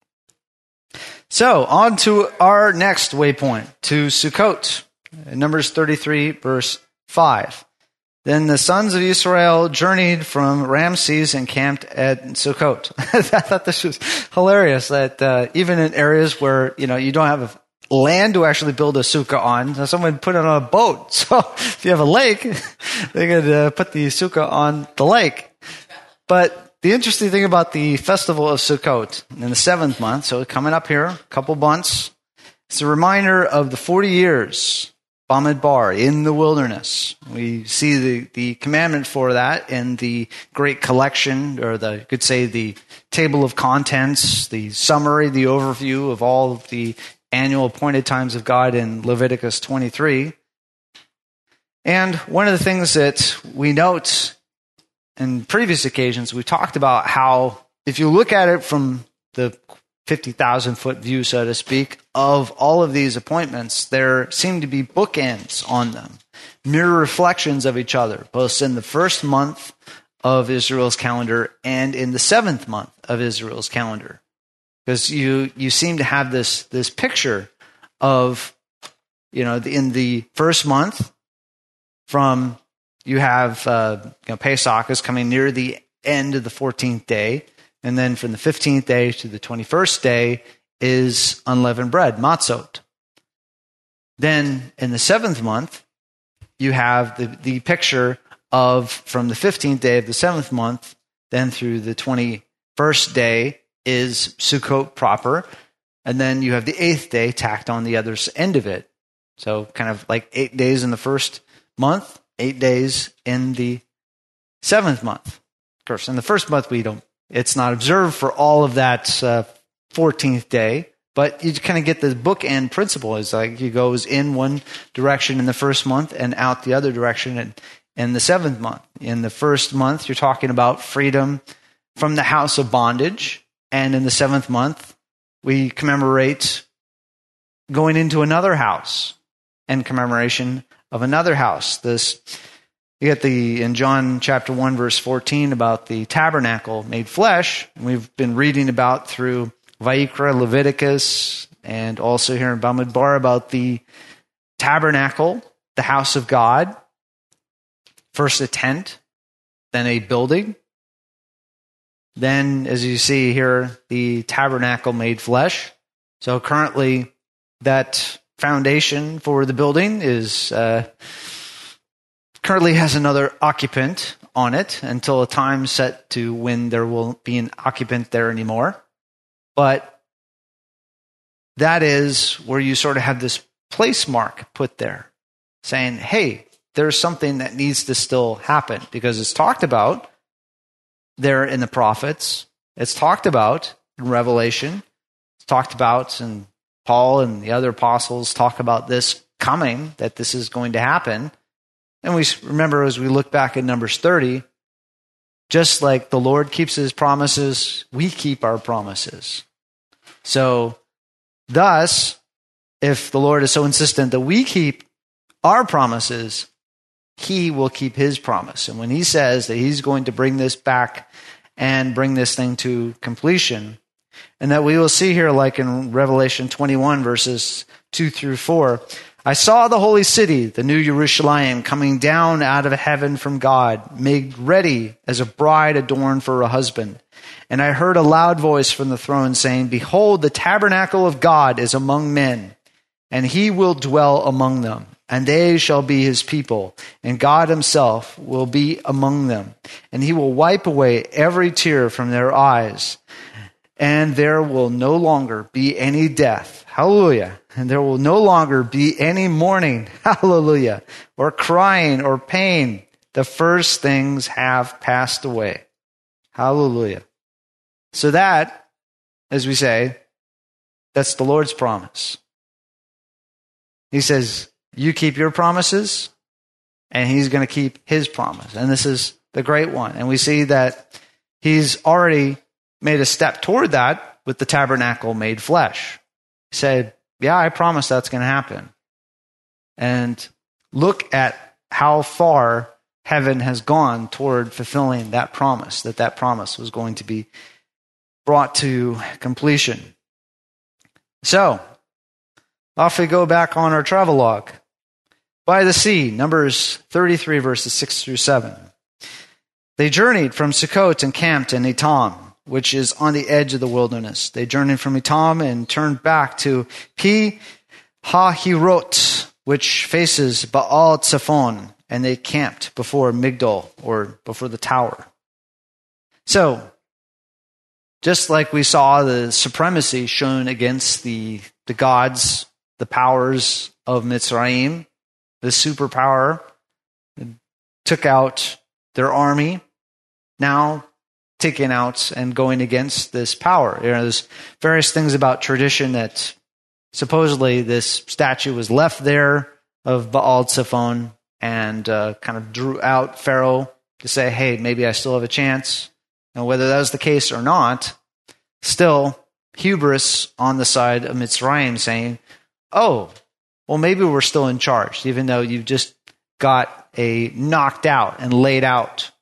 So on to our next waypoint, to Sukkot. Numbers thirty-three, verse five. Then the sons of Israel journeyed from Ramses and camped at Sukkot. I thought this was hilarious that uh, even in areas where, you know, you don't have land to actually build a sukkah on, someone put it on a boat. So if you have a lake, they could uh, put the sukkah on the lake. But the interesting thing about the festival of Sukkot in the seventh month, so coming up here, a couple months, it's a reminder of the forty years Bamidbar, in the wilderness. We see the, the commandment for that in the great collection, or the, you could say the table of contents, the summary, the overview of all of the annual appointed times of God in Leviticus twenty-three. And one of the things that we note in previous occasions, we talked about how if you look at it from the fifty thousand foot view, so to speak, of all of these appointments, there seem to be bookends on them, mirror reflections of each other, both in the first month of Israel's calendar and in the seventh month of Israel's calendar. Because you, you seem to have this, this picture of, you know, in the first month, from you have uh, you know, Pesach is coming near the end of the fourteenth day. And then from the fifteenth day to the twenty-first day is unleavened bread, matzot. Then in the seventh month, you have the, the picture of from the fifteenth day of the seventh month, then through the twenty-first day is Sukkot proper. And then you have the eighth day tacked on the other end of it. So kind of like eight days in the first month, eight days in the seventh month. Of course, in the first month, we don't, it's not observed for all of that uh, fourteenth day, but you kind of get the bookend principle. It's like it goes in one direction in the first month and out the other direction in, in the seventh month. In the first month, you're talking about freedom from the house of bondage. And in the seventh month, we commemorate going into another house and commemoration of another house. This You get the, in John chapter one, verse fourteen, about the tabernacle made flesh. We've been reading about through Vayikra, Leviticus, and also here in Bamidbar about the tabernacle, the house of God. First a tent, then a building. Then, as you see here, the tabernacle made flesh. So currently, that foundation for the building is... Uh, currently has another occupant on it until a time set to when there will be an occupant there anymore. But that is where you sort of have this place mark put there, saying, hey, there's something that needs to still happen, because it's talked about there in the prophets. It's talked about in Revelation. It's talked about, and Paul and the other apostles talk about this coming, that this is going to happen. And we remember as we look back at Numbers thirty, just like the Lord keeps his promises, we keep our promises. So thus, if the Lord is so insistent that we keep our promises, he will keep his promise. And when he says that he's going to bring this back and bring this thing to completion, and that we will see here, like in Revelation twenty-one, verses two through four, I saw the holy city, the new Jerusalem, coming down out of heaven from God, made ready as a bride adorned for her husband. And I heard a loud voice from the throne saying, behold, the tabernacle of God is among men, and he will dwell among them. and they shall be his people, and God himself will be among them, and he will wipe away every tear from their eyes, and there will no longer be any death. Hallelujah. And there will no longer be any mourning. Hallelujah. Or crying or pain. The first things have passed away. Hallelujah. So that, as we say, that's the Lord's promise. He says, you keep your promises, and he's going to keep his promise. And this is the great one. And we see that he's already made a step toward that with the tabernacle made flesh. He said, yeah, I promise that's going to happen. And look at how far heaven has gone toward fulfilling that promise, that that promise was going to be brought to completion. So, off we go back on our travelogue. By the sea, Numbers thirty-three, verses six through seven. They journeyed from Sukkot and camped in Etam, which is on the edge of the wilderness. They journeyed from Etam and turned back to Pi Hahirot, which faces Baal Tzafon, and they camped before Migdol, or before the tower. So, just like we saw the supremacy shown against the, the gods, the powers of Mitzrayim, the superpower took out their army, now taking out and going against this power. You know, there's various things about tradition that supposedly this statue was left there of Baal Tzafon and uh, kind of drew out Pharaoh to say, hey, maybe I still have a chance. And whether that was the case or not, still hubris on the side of Mitzrayim saying, oh, well, maybe we're still in charge, even though you've just got a knocked out and laid out.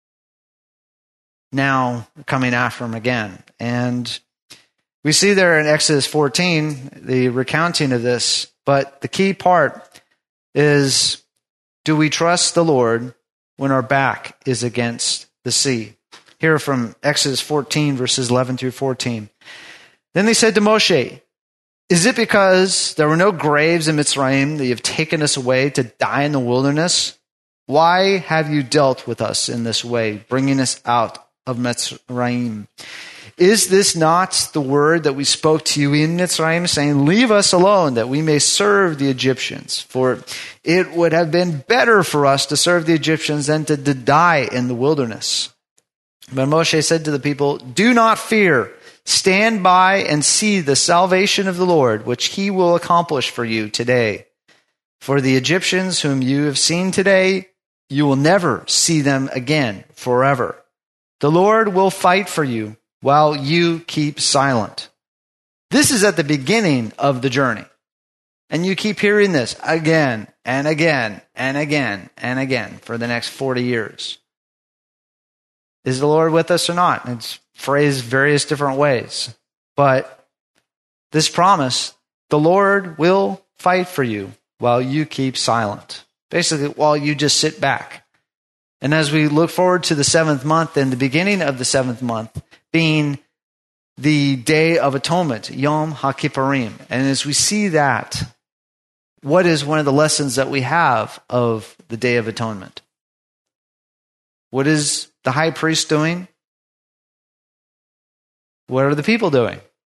Now coming after him again. And we see there in Exodus fourteen, the recounting of this, but the key part is, do we trust the Lord when our back is against the sea? Here from Exodus fourteen, verses eleven through fourteen. Then they said to Moshe, is it because there were no graves in Mitzrayim that you have taken us away to die in the wilderness? Why have you dealt with us in this way, bringing us out of Mitzrayim? Is this not the word that we spoke to you in Mitzrayim, saying, leave us alone, that we may serve the Egyptians? For it would have been better for us to serve the Egyptians than to, to die in the wilderness. But Moshe said to the people, do not fear. Stand by and see the salvation of the Lord, which he will accomplish for you today. For the Egyptians whom you have seen today, you will never see them again forever. The Lord will fight for you while you keep silent. This is at the beginning of the journey. And you keep hearing this again and again and again and again for the next forty years. Is the Lord with us or not? It's phrased various different ways. But this promise, the Lord will fight for you while you keep silent. Basically, while you just sit back. And as we look forward to the seventh month and the beginning of the seventh month being the Day of Atonement, Yom HaKippurim. And as we see that, what is one of the lessons that we have of the Day of Atonement? What is the high priest doing? What are the people doing?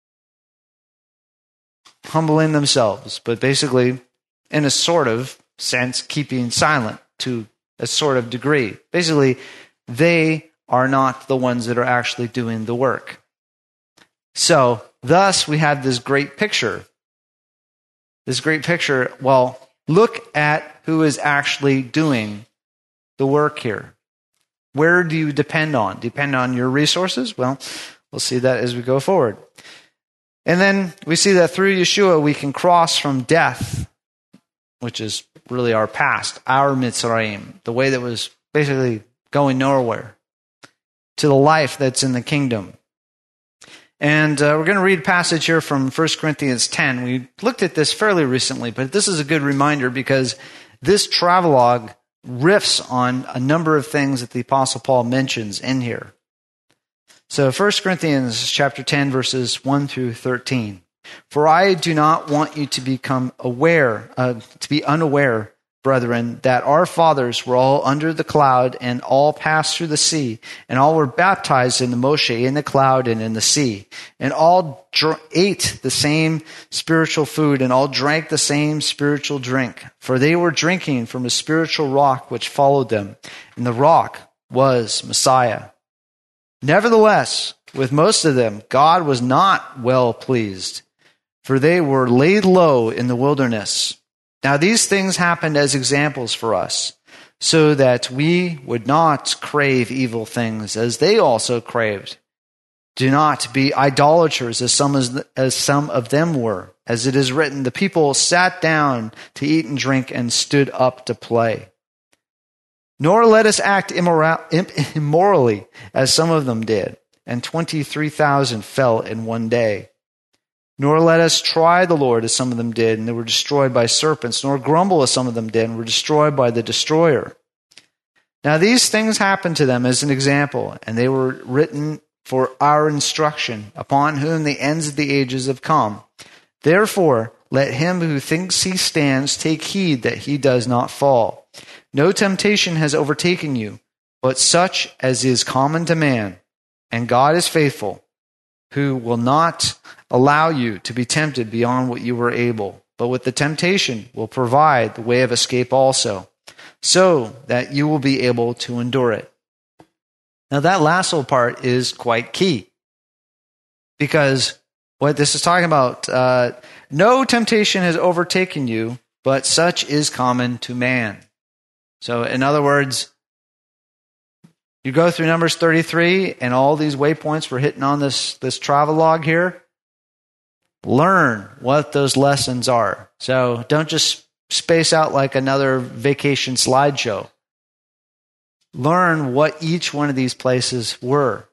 Humbling themselves, but basically, in a sort of sense, keeping silent to a sort of degree. Basically, they are not the ones that are actually doing the work. So, thus, we have this great picture. This great picture, well, look at who is actually doing the work here. Where do you depend on? Depend on your resources? Well, we'll see that as we go forward. And then we see that through Yeshua, we can cross from death, which is really our past, our Mitzrayim, the way that was basically going nowhere, to the life that's in the kingdom. And uh, we're going to read a passage here from First Corinthians ten. We looked at this fairly recently, but this is a good reminder because this travelogue riffs on a number of things that the Apostle Paul mentions in here. So First Corinthians chapter ten, verses one through thirteen. For I do not want you to become aware, uh, to be unaware, brethren, that our fathers were all under the cloud and all passed through the sea, and all were baptized in the Moshe in the cloud and in the sea, and all dr- ate the same spiritual food, and all drank the same spiritual drink. For they were drinking from a spiritual rock which followed them, and the rock was Messiah. Nevertheless, with most of them, God was not well pleased, for they were laid low in the wilderness. Now these things happened as examples for us, so that we would not crave evil things as they also craved. Do not be idolaters as some as, as some of them were. As it is written, the people sat down to eat and drink and stood up to play. Nor let us act immoral, immorally as some of them did, and twenty-three thousand fell in one day. Nor let us try the Lord as some of them did, and they were destroyed by serpents, nor grumble as some of them did, and were destroyed by the destroyer. Now these things happened to them as an example, and they were written for our instruction, upon whom the ends of the ages have come. Therefore, let him who thinks he stands take heed that he does not fall. No temptation has overtaken you, but such as is common to man. And God is faithful, who will not allow you to be tempted beyond what you were able, but with the temptation will provide the way of escape also, so that you will be able to endure it. Now that last little part is quite key, because what this is talking about, uh, no temptation has overtaken you, but such is common to man. So in other words, you go through Numbers thirty-three, and all these waypoints we're hitting on this, this travelogue here. Learn what those lessons are. So don't just space out like another vacation slideshow. Learn what each one of these places were.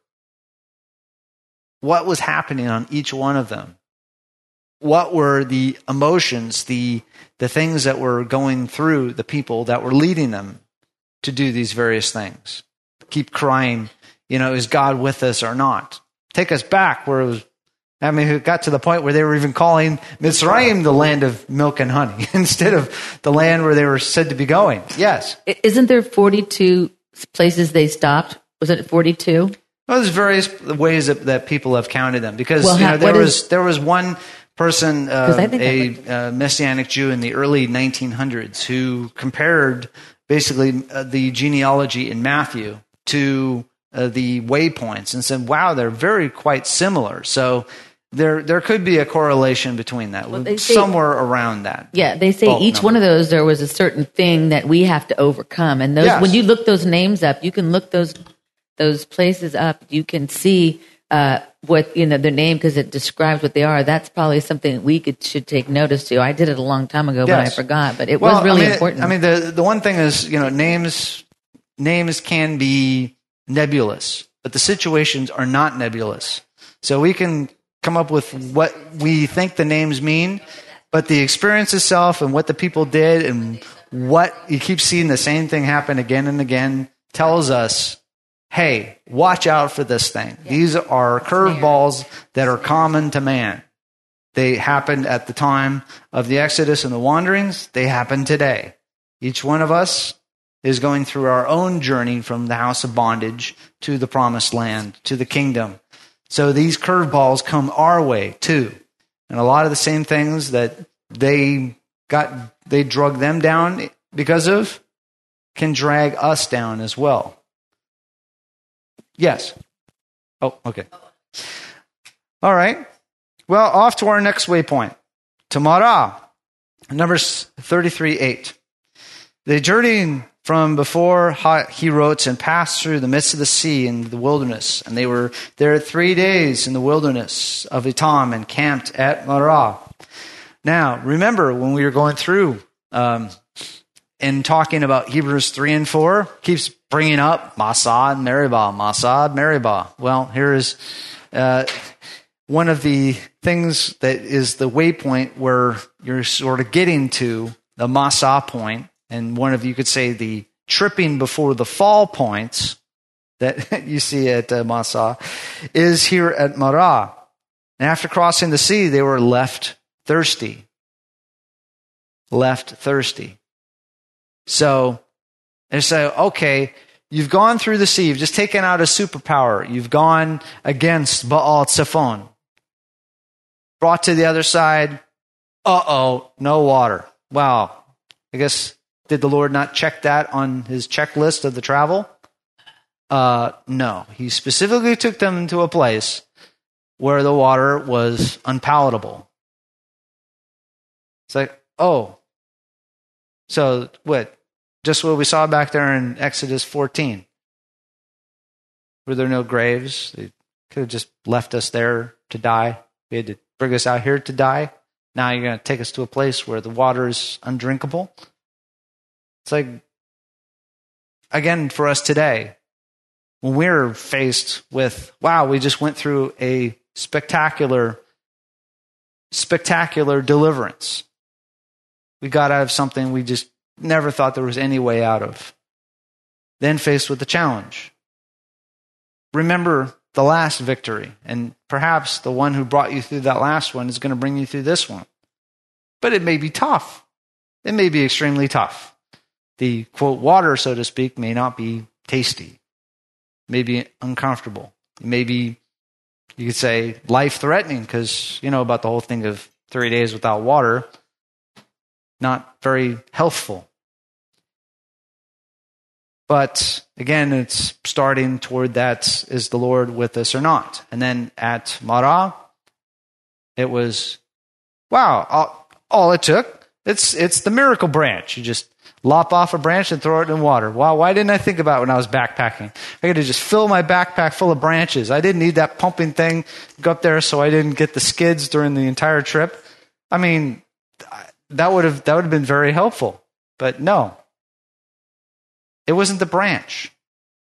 What was happening on each one of them? What were the emotions, the, the things that were going through the people that were leading them to do these various things? Keep crying, you know, is God with us or not? Take us back where it was, I mean, it got to the point where they were even calling Mitzrayim the land of milk and honey instead of the land where they were said to be going. Yes. Isn't there forty-two places they stopped? Was it forty-two? Well, there's various ways that, that people have counted them, because well, you know, there was is, there was one person, uh, a uh, Messianic Jew in the early nineteen hundreds, who compared basically uh, the genealogy in Matthew to uh, the waypoints and said, wow, they're very quite similar. So there there could be a correlation between that, well, say, somewhere around that. Yeah, they say each number. One of those, there was a certain thing that we have to overcome. And those, yes. When you look those names up, you can look those those places up. You can see uh, what, you know, their name, because it describes what they are. That's probably something we could should take notice to. I did it a long time ago, yes. but I forgot. But it well, was really I mean, important. I mean, the the one thing is, you know, names names can be nebulous, but the situations are not nebulous. So we can come up with what we think the names mean, but the experience itself and what the people did and what you keep seeing the same thing happen again and again tells us, hey, watch out for this thing. Yeah. These are curveballs that are common to man. They happened at the time of the Exodus and the wanderings. They happen today. Each one of us is going through our own journey from the house of bondage to the promised land, to the kingdom. So these curveballs come our way too. And a lot of the same things that they got, they drug them down because of, can drag us down as well. Yes. Oh, okay. All right. Well, off to our next waypoint. Tamara, Numbers thirty-three eight. They journeyed from before Herotes and passed through the midst of the sea in the wilderness. And they were there three days in the wilderness of Etam and camped at Marah. Now, remember when we were going through um, and talking about Hebrews three and four, keeps bringing up Masad, Meribah, Masad, Meribah. Well, here is uh, one of the things that is the waypoint where you're sort of getting to the Masa point. And one of you could say the tripping before the fall points that you see at uh, Masa is here at Marah. And after crossing the sea, they were left thirsty. Left thirsty. So they say, okay, you've gone through the sea. You've just taken out a superpower. You've gone against Baal Zephon. Brought to the other side. Uh-oh, no water. Wow. I guess, did the Lord not check that on his checklist of the travel? Uh, no. He specifically took them to a place where the water was unpalatable. It's like, oh. So, what? Just what we saw back there in Exodus fourteen. Were there no graves? They could have just left us there to die. We had to bring us out here to die. Now you're going to take us to a place where the water is undrinkable. It's like, again, for us today, when we're faced with, wow, we just went through a spectacular, spectacular deliverance. We got out of something we just never thought there was any way out of. Then faced with the challenge. Remember the last victory, and perhaps the one who brought you through that last one is going to bring you through this one. But it may be tough. It may be extremely tough. The, quote, water, so to speak, may not be tasty. It may be uncomfortable. It may be, you could say, life-threatening, because you know about the whole thing of three days without water. Not very healthful. But again, it's starting toward that, is the Lord with us or not? And then at Marah, it was, wow, all, all it took, it's it's the miracle branch. You just lop off a branch and throw it in water. Wow, why didn't I think about it when I was backpacking? I got to just fill my backpack full of branches. I didn't need that pumping thing go up there so I didn't get the skids during the entire trip. I mean, that would have that would have been very helpful. But no. It wasn't the branch.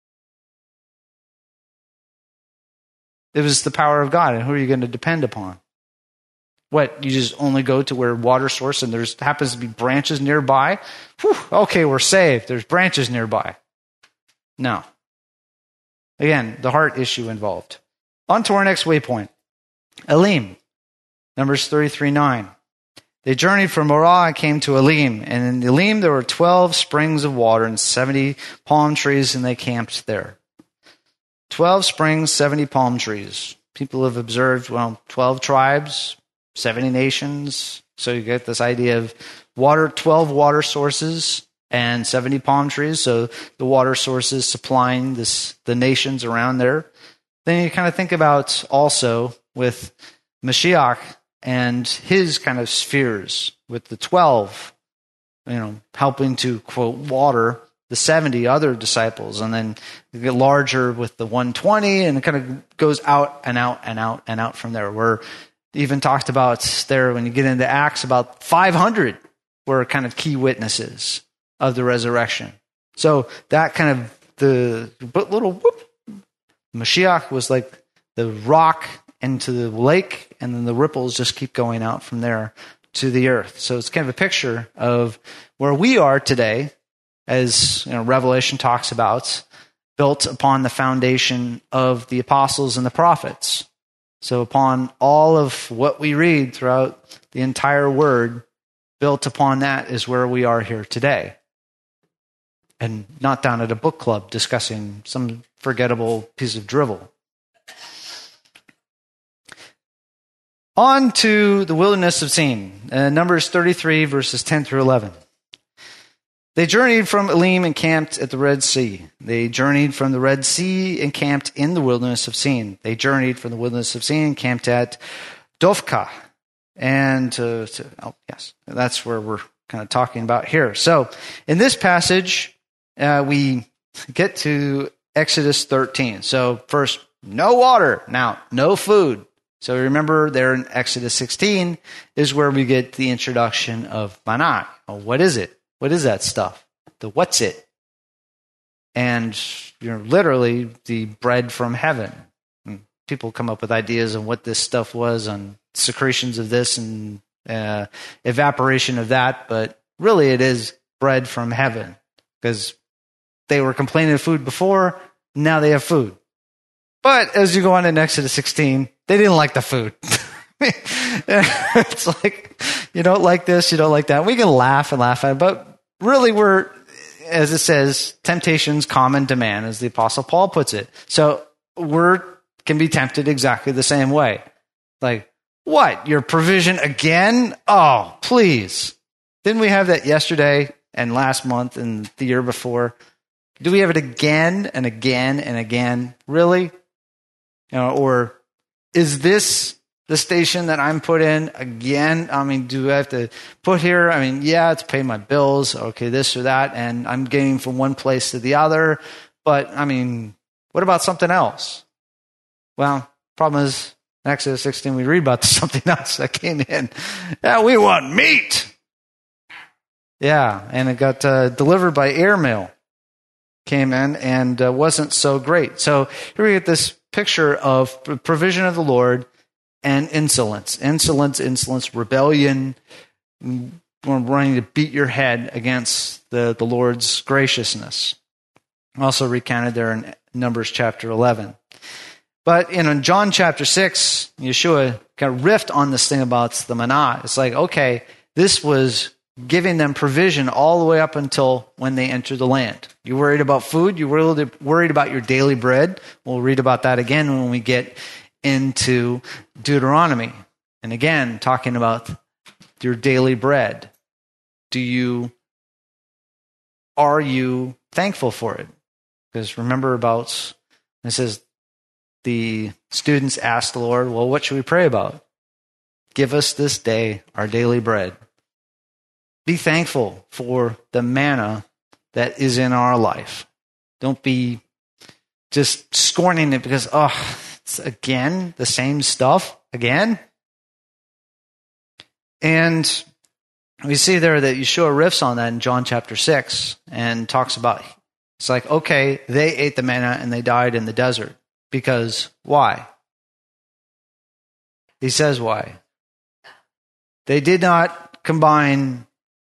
It was the power of God. And who are you going to depend upon? What, you just only go to where water source and there's happens to be branches nearby? Whew, okay, we're saved. There's branches nearby. No. Again, the heart issue involved. On to our next waypoint. Elim. Numbers thirty-three nine. They journeyed from Marah and came to Elim. And in Elim there were twelve springs of water and seventy palm trees, and they camped there. Twelve springs, seventy palm trees. People have observed, well, twelve tribes, seventy nations. So you get this idea of water, twelve water sources and seventy palm trees. So the water sources supplying this the nations around there. Then you kind of think about also with Mashiach and his kind of spheres with the twelve, you know, helping to, quote, water the seventy other disciples. And then you get larger with the one hundred twenty, and it kind of goes out and out and out and out from there. We're even talked about there when you get into Acts, about five hundred were kind of key witnesses of the resurrection. So that kind of the but little whoop, Mashiach was like the rock into the lake, and then the ripples just keep going out from there to the earth. So it's kind of a picture of where we are today, as you know, Revelation talks about, built upon the foundation of the apostles and the prophets. So upon all of what we read throughout the entire word, built upon that is where we are here today. And not down at a book club discussing some forgettable piece of drivel. On to the wilderness of Sin, uh, Numbers thirty-three, verses ten through eleven. They journeyed from Elim and camped at the Red Sea. They journeyed from the Red Sea and camped in the wilderness of Sin. They journeyed from the wilderness of Sin and camped at Dophkah. And, uh, to, oh, yes, that's where we're kind of talking about here. So, in this passage, uh, we get to Exodus thirteen. So, first, no water. Now, no food. So remember there in Exodus sixteen is where we get the introduction of manna. Well, what is it? What is that stuff? The what's it? And you know, literally the bread from heaven. And people come up with ideas on what this stuff was, on secretions of this and uh, evaporation of that, but really it is bread from heaven, because they were complaining of food before, now they have food. But as you go on in Exodus sixteen, they didn't like the food. It's like, you don't like this, you don't like that. We can laugh and laugh at it, but really we're, as it says, temptation's common to man, as the Apostle Paul puts it. So we're can be tempted exactly the same way. Like, what? Your provision again? Oh, please. Didn't we have that yesterday and last month and the year before? Do we have it again and again and again? Really? You know, or is this the station that I'm put in again? I mean, do I have to put here? I mean, yeah, it's pay my bills. Okay, this or that. And I'm getting from one place to the other. But, I mean, what about something else? Well, problem is, in Exodus sixteen, we read about something else that came in. Yeah, we want meat. Yeah, and it got uh, delivered by airmail. Came in and uh, wasn't so great. So here we get this picture of provision of the Lord and insolence. Insolence, insolence, rebellion, wanting to beat your head against the, the Lord's graciousness. Also recounted there in Numbers chapter eleven. But you know, in John chapter six, Yeshua kind of riffed on this thing about the manna. It's like, okay, this was giving them provision all the way up until when they enter the land. You worried about food? You were worried about your daily bread? We'll read about that again when we get into Deuteronomy. And again, talking about your daily bread. Do you, are you thankful for it? Because remember about, it says, the students asked the Lord, well, what should we pray about? Give us this day our daily bread. Be thankful for the manna that is in our life. Don't be just scorning it because, oh, it's again the same stuff again. And we see there that Yeshua riffs on that in John chapter six and talks about, it's like, okay, they ate the manna and they died in the desert. Because why? He says why. They did not combine,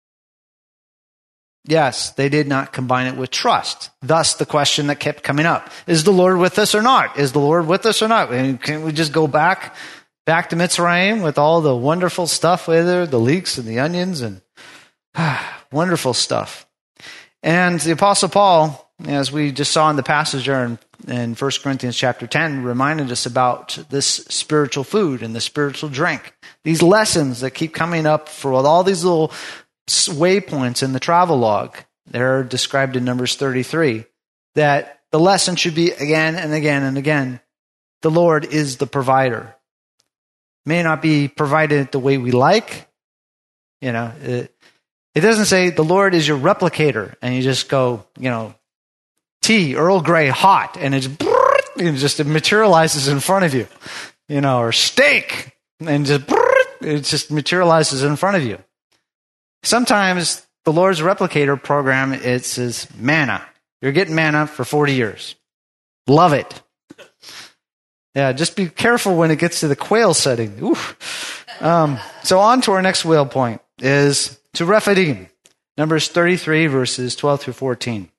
yes, they did not combine it with trust. Thus the question that kept coming up, is the Lord with us or not? Is the Lord with us or not? And can we just go back, back to Mitzrayim with all the wonderful stuff with there, the leeks and the onions and ah, wonderful stuff. And the Apostle Paul, as we just saw in the passage there in, in First Corinthians chapter ten, reminded us about this spiritual food and the spiritual drink. These lessons that keep coming up for all these little waypoints in the travel log. They're described in Numbers thirty-three. That the lesson should be again and again and again. The Lord is the provider. May not be provided the way we like. You know, it, it doesn't say the Lord is your replicator and you just go, you know, tea, Earl Grey, hot, and it's it just it materializes in front of you, you know, or steak, and just it just materializes in front of you. Sometimes the Lord's replicator program, it says manna. You're getting manna for forty years. Love it. Yeah, just be careful when it gets to the quail setting. Ooh. Um, so on to our next whale point is to Rephidim, Numbers thirty-three, verses twelve through fourteen.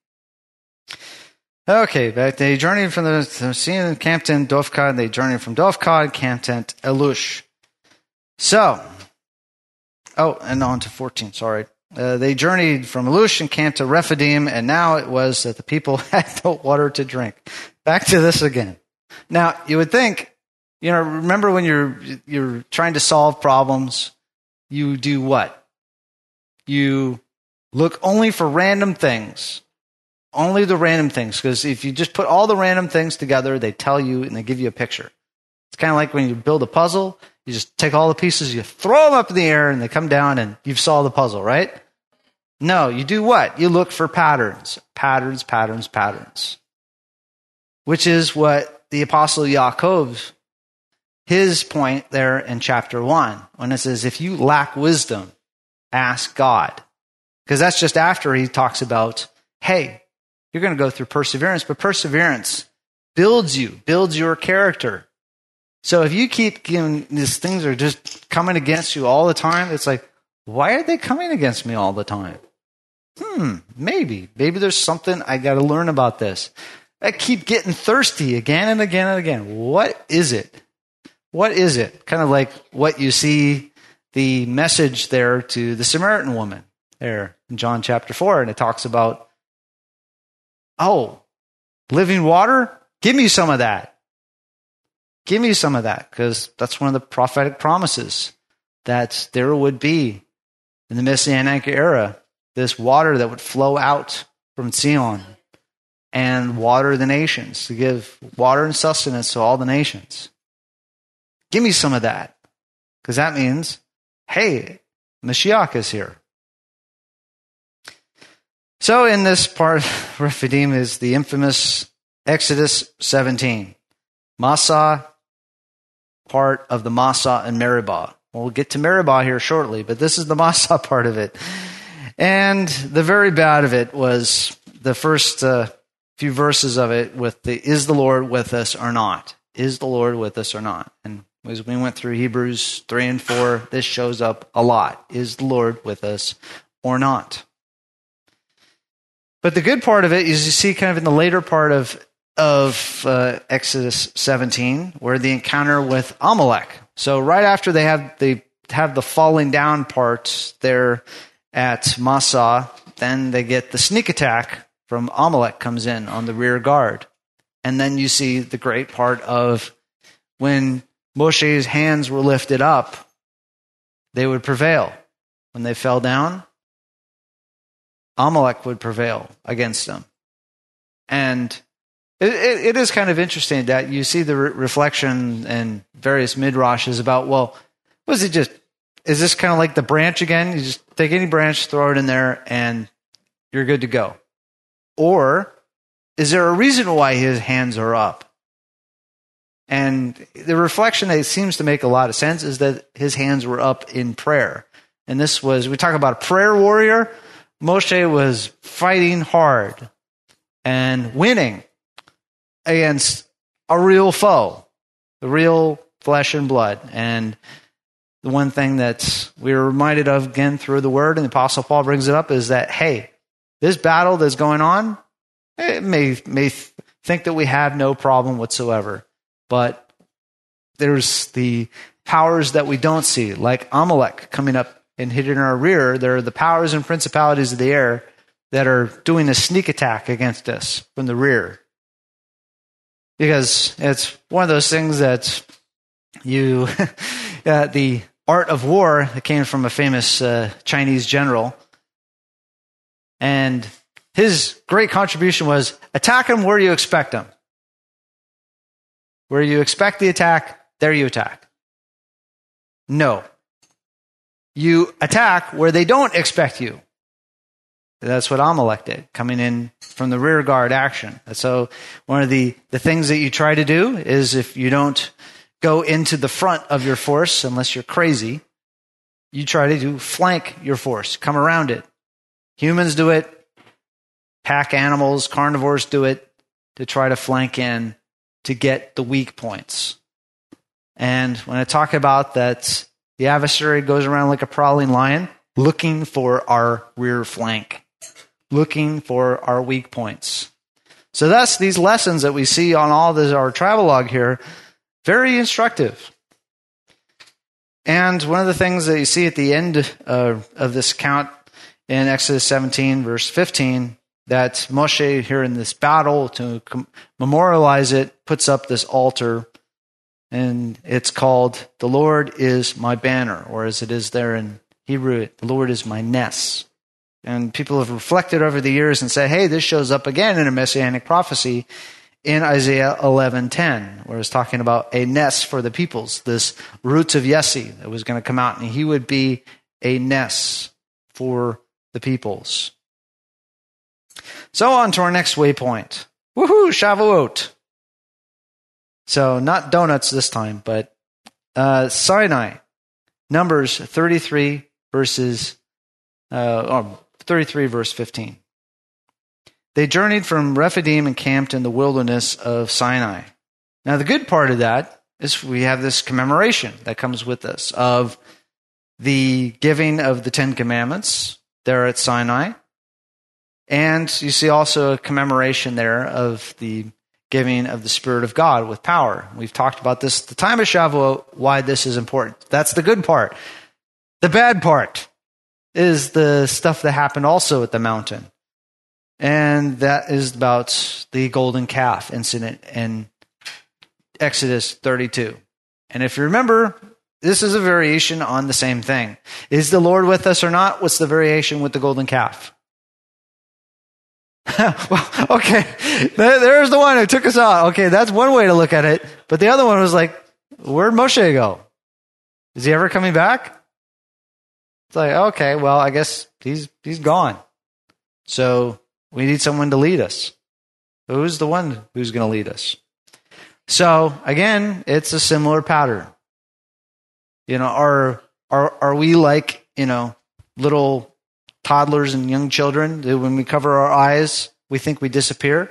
Okay, but they journeyed from the, the scene and camped in Dovka, and they journeyed from Dovka and camped in Elush. So, oh, and on to fourteen, sorry. Uh, they journeyed from Elush and camped to Rephidim, and now it was that the people had no water to drink. Back to this again. Now, you would think, you know, remember when you're you're trying to solve problems, you do what? You look only for random things. Only the random things, because if you just put all the random things together, they tell you and they give you a picture. It's kind of like when you build a puzzle, you just take all the pieces, you throw them up in the air, and they come down, and you've solved the puzzle, right? No, you do what? You look for patterns, patterns, patterns, patterns, which is what the Apostle Yaakov, his point there in chapter one, when it says, if you lack wisdom, ask God. Because that's just after he talks about, hey, you're going to go through perseverance, but perseverance builds you, builds your character. So if you keep giving these things are just coming against you all the time, it's like, why are they coming against me all the time? Hmm, maybe. Maybe there's something I got to learn about this. I keep getting thirsty again and again and again. What is it? what is it? Kind of like what you see the message there to the Samaritan woman there in John chapter four. And it talks about, oh, living water? Give me some of that. Give me some of that, because that's one of the prophetic promises, that there would be, in the Messianic era, this water that would flow out from Zion and water the nations, to give water and sustenance to all the nations. Give me some of that, because that means, hey, Mashiach is here. So in this part, Rephidim is the infamous Exodus seventeen. Massah, part of the Massah and Meribah. We'll get to Meribah here shortly, but this is the Massah part of it. And the very bad of it was the first uh, few verses of it with the, is the Lord with us or not? Is the Lord with us or not? And as we went through Hebrews three and four, this shows up a lot. Is the Lord with us or not? But the good part of it is you see kind of in the later part of of uh, Exodus seventeen, where the encounter with Amalek. So right after they have they have the falling down part there at Massah, then they get the sneak attack from Amalek comes in on the rear guard. And then you see the great part of when Moshe's hands were lifted up, they would prevail. When they fell down, Amalek would prevail against them. And It, it, it is kind of interesting that you see the re- reflection in various midrashes about, well, was it just, is this kind of like the branch again? You just take any branch, throw it in there, and you're good to go. Or is there a reason why his hands are up? And the reflection that seems to make a lot of sense is that his hands were up in prayer. And this was, we talk about a prayer warrior. Moshe was fighting hard and winning against a real foe, the real flesh and blood. And the one thing that we're reminded of again through the word, and the Apostle Paul brings it up, is that, hey, this battle that's going on, it may, may th- think that we have no problem whatsoever. But there's the powers that we don't see, like Amalek coming up and hitting our rear. There are the powers and principalities of the air that are doing a sneak attack against us from the rear. Because it's one of those things that you, uh, the art of war, that came from a famous uh, Chinese general. And his great contribution was, attack them where you expect them. Where you expect the attack, there you attack. No. You attack where they don't expect you. That's what Amalek did, coming in from the rear guard action. And so one of the, the things that you try to do is, if you don't go into the front of your force, unless you're crazy, you try to do flank your force, come around it. Humans do it, pack animals, carnivores do it, to try to flank in to get the weak points. And when I talk about that, the adversary goes around like a prowling lion, looking for our rear flank, looking for our weak points. So that's these lessons that we see on all this, our travelogue here, very instructive. And one of the things that you see at the end uh, of this account in Exodus seventeen, verse fifteen, that Moshe here in this battle, to com- memorialize it, puts up this altar, and it's called, "The Lord is my banner," or as it is there in Hebrew, "The Lord is my ness." And people have reflected over the years and said, hey, this shows up again in a messianic prophecy in Isaiah eleven ten, where it's talking about a ness for the peoples, this roots of Yesse that was going to come out, and he would be a ness for the peoples. So on to our next waypoint. Woohoo, Shavuot. So not donuts this time, but uh, Sinai, Numbers thirty-three, verses, uh, oh, thirty-three, verse fifteen. They journeyed from Rephidim and camped in the wilderness of Sinai. Now, the good part of that is we have this commemoration that comes with this of the giving of the Ten Commandments there at Sinai. And you see also a commemoration there of the giving of the Spirit of God with power. We've talked about this at the time of Shavuot, why this is important. That's the good part. The bad part is the stuff that happened also at the mountain. And that is about the golden calf incident in Exodus thirty-two. And if you remember, this is a variation on the same thing. Is the Lord with us or not? What's the variation with the golden calf? Well, okay, there's the one who took us out. Okay, that's one way to look at it. But the other one was like, where'd Moshe go? Is he ever coming back? It's like, okay, well, I guess he's he's gone. So we need someone to lead us. Who's the one who's going to lead us? So again, it's a similar pattern. You know, are are are we like, you know, little toddlers and young children that when we cover our eyes, we think we disappear?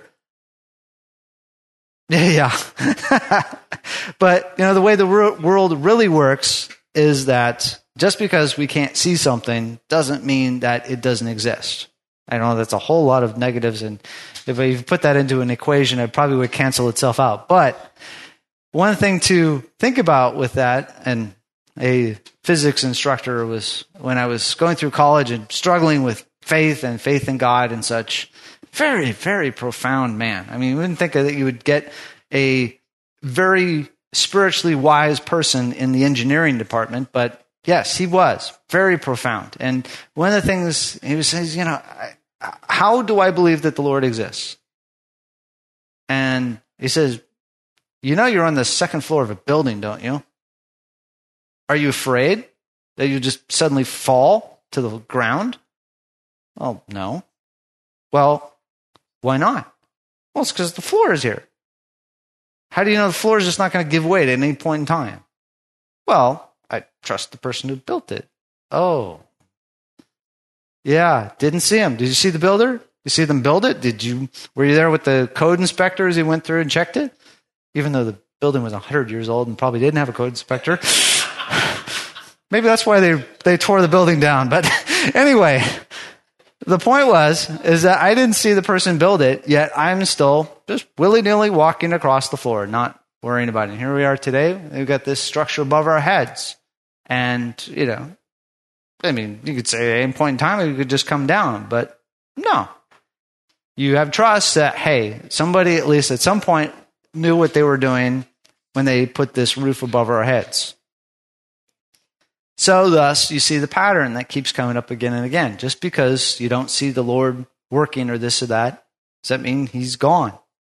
Yeah. But, you know, the way the world really works is that just because we can't see something doesn't mean that it doesn't exist. I know that's a whole lot of negatives, and if you put that into an equation, it probably would cancel itself out. But one thing to think about with that, and a physics instructor was, when I was going through college and struggling with faith and faith in God and such, very, very profound man. I mean, you wouldn't think that you would get a very spiritually wise person in the engineering department, but yes, he was very profound. And one of the things he was saying, you know, how do I believe that the Lord exists? And he says, you know, you're on the second floor of a building, don't you? Are you afraid that you just suddenly fall to the ground? Oh, no. Well, why not? Well, it's because the floor is here. How do you know the floor is just not going to give way at any point in time? Well, I trust the person who built it. Oh. Yeah, didn't see him. Did you see the builder? You see them build it? Did you? Were you there with the code inspector as he went through and checked it? Even though the building was one hundred years old and probably didn't have a code inspector. Maybe that's why they, they tore the building down. But anyway, the point was, is that I didn't see the person build it, yet I'm still just willy-nilly walking across the floor, not worrying about it. And here we are today. We've got this structure above our heads. And, you know, I mean, you could say at any point in time it could just come down. But no. You have trust that, hey, somebody at least at some point knew what they were doing when they put this roof above our heads. So thus, you see the pattern that keeps coming up again and again. Just because you don't see the Lord working or this or that, does that mean he's gone?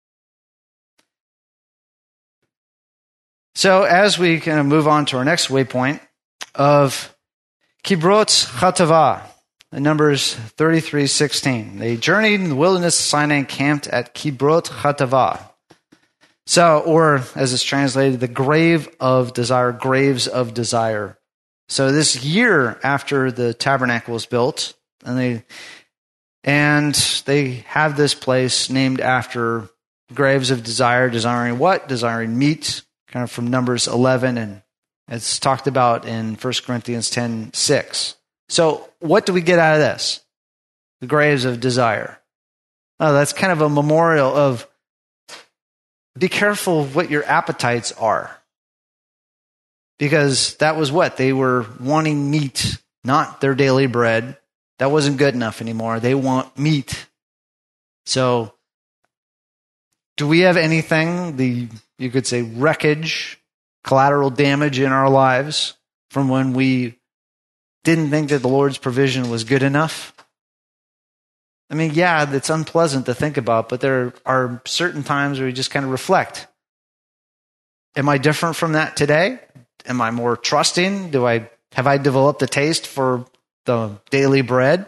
So as we kind of move on to our next waypoint of Kibrot Chatava, in Numbers thirty-three sixteen. They journeyed in the wilderness of Sinai and camped at Kibrot Chatava. So, or as it's translated, the grave of desire, graves of desire. So this year after the tabernacle was built, and they and they have this place named after graves of desire, desiring what? Desiring meat, kind of from Numbers eleven, and it's talked about in First Corinthians ten six. So what do we get out of this? The graves of desire. Oh, that's kind of a memorial of be careful of what your appetites are. Because that was what? They were wanting meat, not their daily bread. That wasn't good enough anymore. They want meat. So, do we have anything, the you could say wreckage, collateral damage in our lives from when we didn't think that the Lord's provision was good enough? I mean, yeah, it's unpleasant to think about, but there are certain times where you just kind of reflect. Am I different from that today? Am I more trusting? Do I have I developed a taste for the daily bread?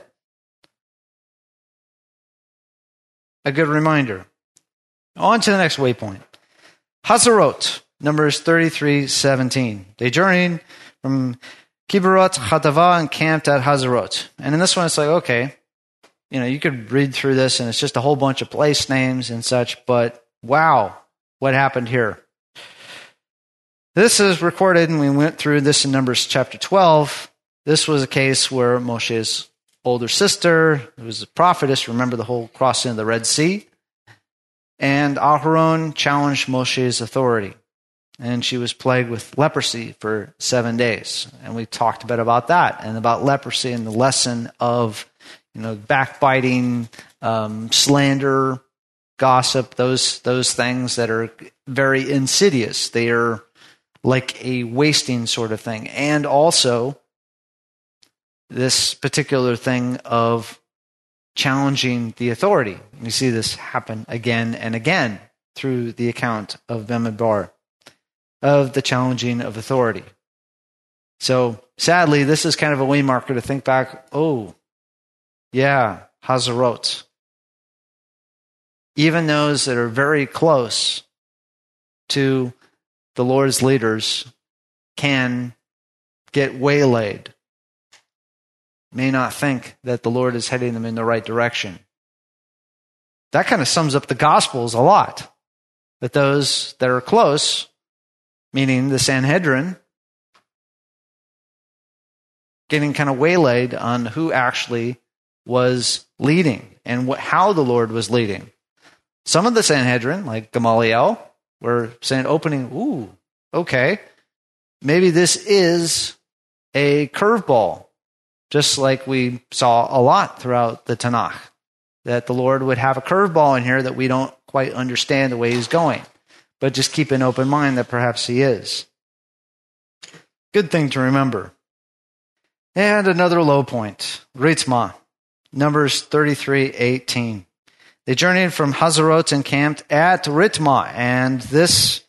A good reminder. On to the next waypoint. Hazarot, Numbers thirty-three seventeen. They journeyed from Kibrot Chatava and camped at Hazarot. And in this one, it's like, okay, you know, you could read through this and it's just a whole bunch of place names and such, but wow, what happened here? This is recorded, and we went through this in Numbers chapter twelve. This was a case where Moshe's older sister, who was a prophetess, remember the whole crossing of the Red Sea? And Aharon challenged Moshe's authority. And she was plagued with leprosy for seven days. And we talked a bit about that and about leprosy and the lesson of, you know, backbiting, um, slander, gossip, those those things that are very insidious. They are like a wasting sort of thing. And also this particular thing of challenging the authority. You see this happen again and again through the account of Bamidbar, of the challenging of authority. So sadly, this is kind of a way marker to think back, oh, yeah, Hazarot. Even those that are very close to the Lord's leaders can get waylaid, may not think that the Lord is heading them in the right direction. That kind of sums up the Gospels a lot. That those that are close, meaning the Sanhedrin, getting kind of waylaid on who actually was leading and what, how the Lord was leading. Some of the Sanhedrin, like Gamaliel, were saying, opening, ooh, okay, maybe this is a curveball, just like we saw a lot throughout the Tanakh, that the Lord would have a curveball in here that we don't quite understand the way he's going, but just keep an open mind that perhaps he is. Good thing to remember. And another low point, Ritzmah, Numbers thirty-three eighteen. They journeyed from Hazarot and camped at Ritzmah, and this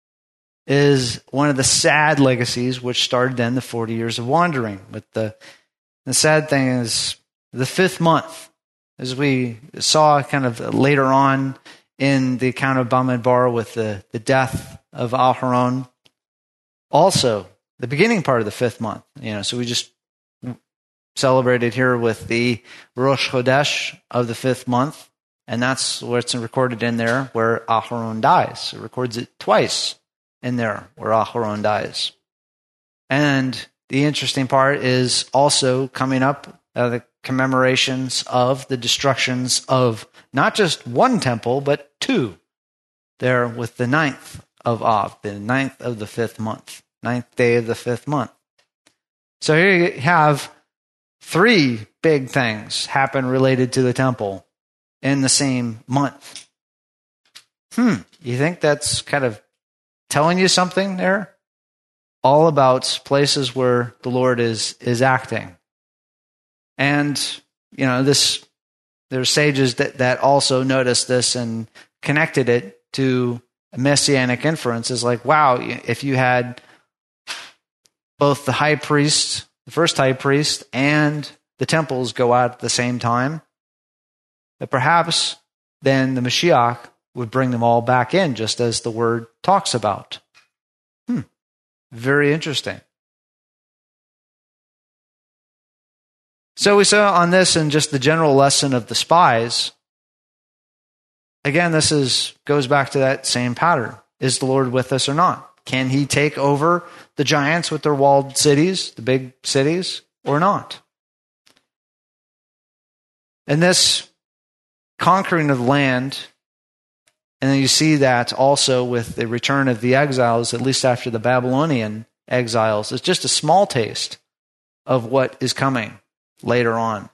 is one of the sad legacies which started then the forty years of wandering. But the, the sad thing is the fifth month, as we saw kind of later on in the account of Bamidbar with the, the death of Aharon, also the beginning part of the fifth month. You know, so we just celebrated here with the Rosh Chodesh of the fifth month, and that's what's recorded in there where Aharon dies. It records it twice in there where Aharon dies. And the interesting part is also coming up uh, the commemorations of the destructions of not just one temple, but two, there with the ninth of Av, the ninth of the fifth month, ninth day of the fifth month. So here you have three big things happen related to the temple in the same month. Hmm, you think that's kind of telling you something there? All about places where the Lord is is acting. And, you know, this there's sages that, that also noticed this and connected it to a messianic inference. Is like, wow, if you had both the high priest, the first high priest, and the temples go out at the same time, that perhaps then the Mashiach would bring them all back in, just as the word talks about. Hmm. Very interesting. So we saw on this and just the general lesson of the spies. Again, this is goes back to that same pattern. Is the Lord with us or not? Can he take over the giants with their walled cities, the big cities, or not? And this conquering of the land, and then you see that also with the return of the exiles, at least after the Babylonian exiles, it's just a small taste of what is coming later on.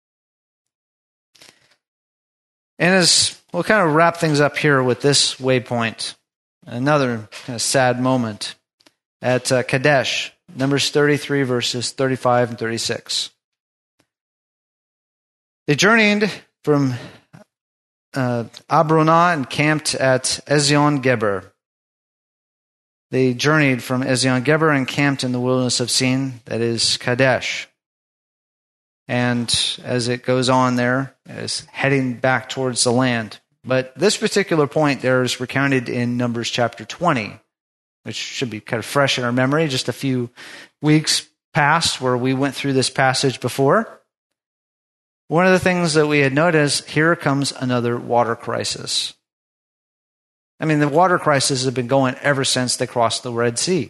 And as we'll kind of wrap things up here with this waypoint, another kind of sad moment at uh, Kadesh, Numbers thirty-three, verses thirty-five and thirty-six. They journeyed from uh, Abronah and camped at Ezion Geber. They journeyed from Ezion Geber and camped in the wilderness of Sin, that is Kadesh. And as it goes on there, is heading back towards the land. But this particular point there is recounted in Numbers chapter twenty, which should be kind of fresh in our memory, just a few weeks past where we went through this passage before. One of the things that we had noticed, here comes another water crisis. I mean, the water crisis has been going ever since they crossed the Red Sea.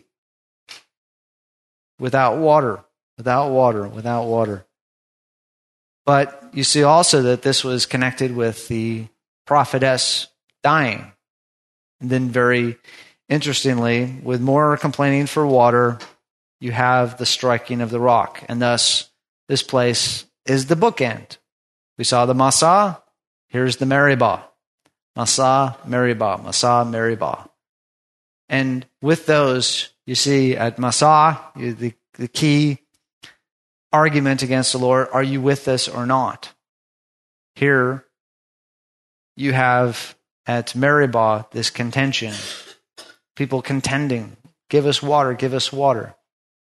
Without water, without water, without water. But you see also that this was connected with the prophetess dying. And then very interestingly, with more complaining for water, you have the striking of the rock. And thus, this place is the bookend. We saw the Massah. Here's the Meribah. Massah, Meribah, Massah, Meribah. And with those, you see at Massah, the, the key argument against the Lord, are you with us or not? Here, you have at Meribah this contention. People contending, give us water, give us water.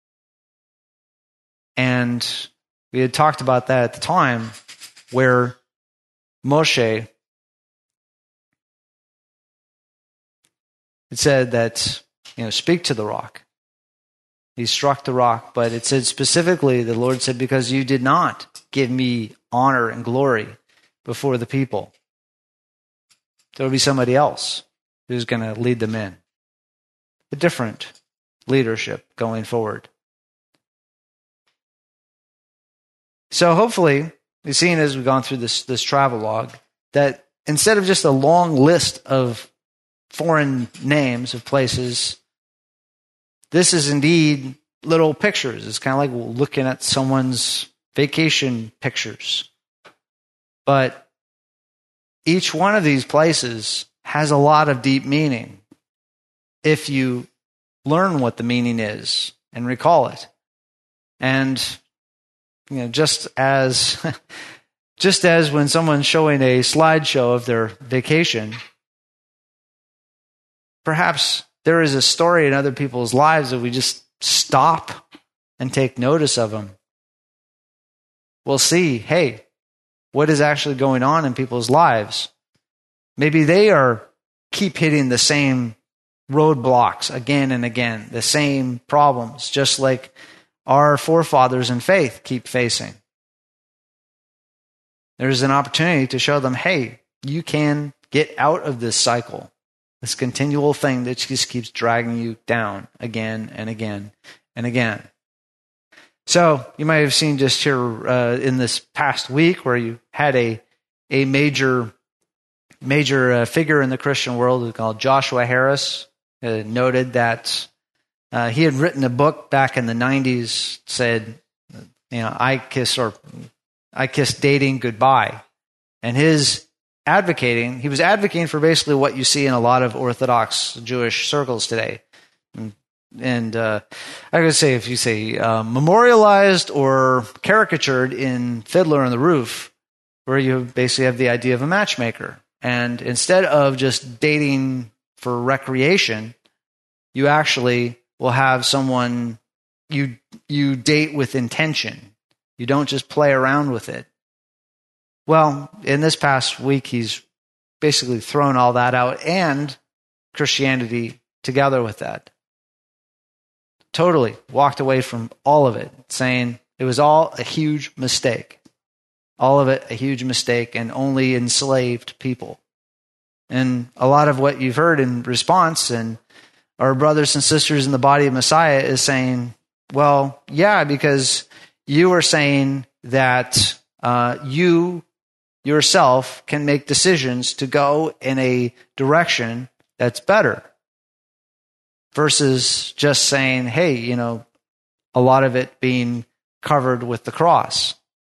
And we had talked about that at the time, where Moshe, it said that, you know, speak to the rock. He struck the rock, but it said specifically, the Lord said, because you did not give me honor and glory before the people, there will be somebody else who's going to lead them in. A different leadership going forward. So hopefully, we've seen as we've gone through this, this travel log, that instead of just a long list of foreign names of places, this is indeed little pictures. It's kind of like looking at someone's vacation pictures. But each one of these places has a lot of deep meaning if you learn what the meaning is and recall it. And you know, just as just as when someone's showing a slideshow of their vacation, perhaps there is a story in other people's lives that we just stop and take notice of them. We'll see, hey, what is actually going on in people's lives? Maybe they are keep hitting the same roadblocks again and again, the same problems, just like our forefathers in faith keep facing. There's an opportunity to show them, hey, you can get out of this cycle, this continual thing that just keeps dragging you down again and again and again. So you might have seen just here uh, in this past week where you had a a major major uh, figure in the Christian world called Joshua Harris, uh, noted that uh, he had written a book back in the nineties, said, you know, I kiss or I kiss dating goodbye. And his advocating, he was advocating for basically what you see in a lot of Orthodox Jewish circles today. And, and uh, I would say, if you say uh, memorialized or caricatured in Fiddler on the Roof, where you basically have the idea of a matchmaker. And instead of just dating for recreation, you actually will have someone you you date with intention. You don't just play around with it. Well, in this past week, he's basically thrown all that out and Christianity together with that. Totally walked away from all of it, saying it was all a huge mistake. All of it a huge mistake and only enslaved people. And a lot of what you've heard in response, and our brothers and sisters in the body of Messiah is saying, well, yeah, because you are saying that uh, you yourself can make decisions to go in a direction that's better, versus just saying, hey, you know, a lot of it being covered with the cross.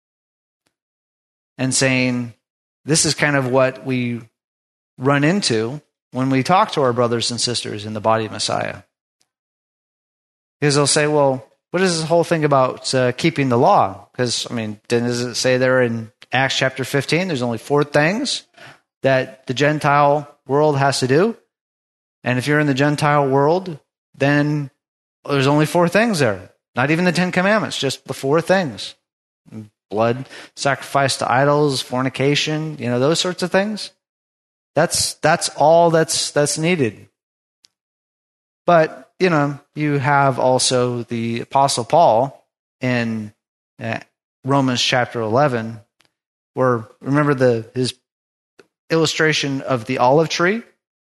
And saying, this is kind of what we run into when we talk to our brothers and sisters in the body of Messiah. Because they'll say, well, what is this whole thing about uh, keeping the law? Because, I mean, does it say there in Acts chapter fifteen, there's only four things that the Gentile world has to do? And if you're in the Gentile world, then there's only four things there. Not even the Ten Commandments, just the four things. Blood, sacrifice to idols, fornication, you know, those sorts of things. That's that's all that's that's needed. But, you know, you have also the Apostle Paul in uh, Romans chapter eleven, where, remember the his illustration of the olive tree?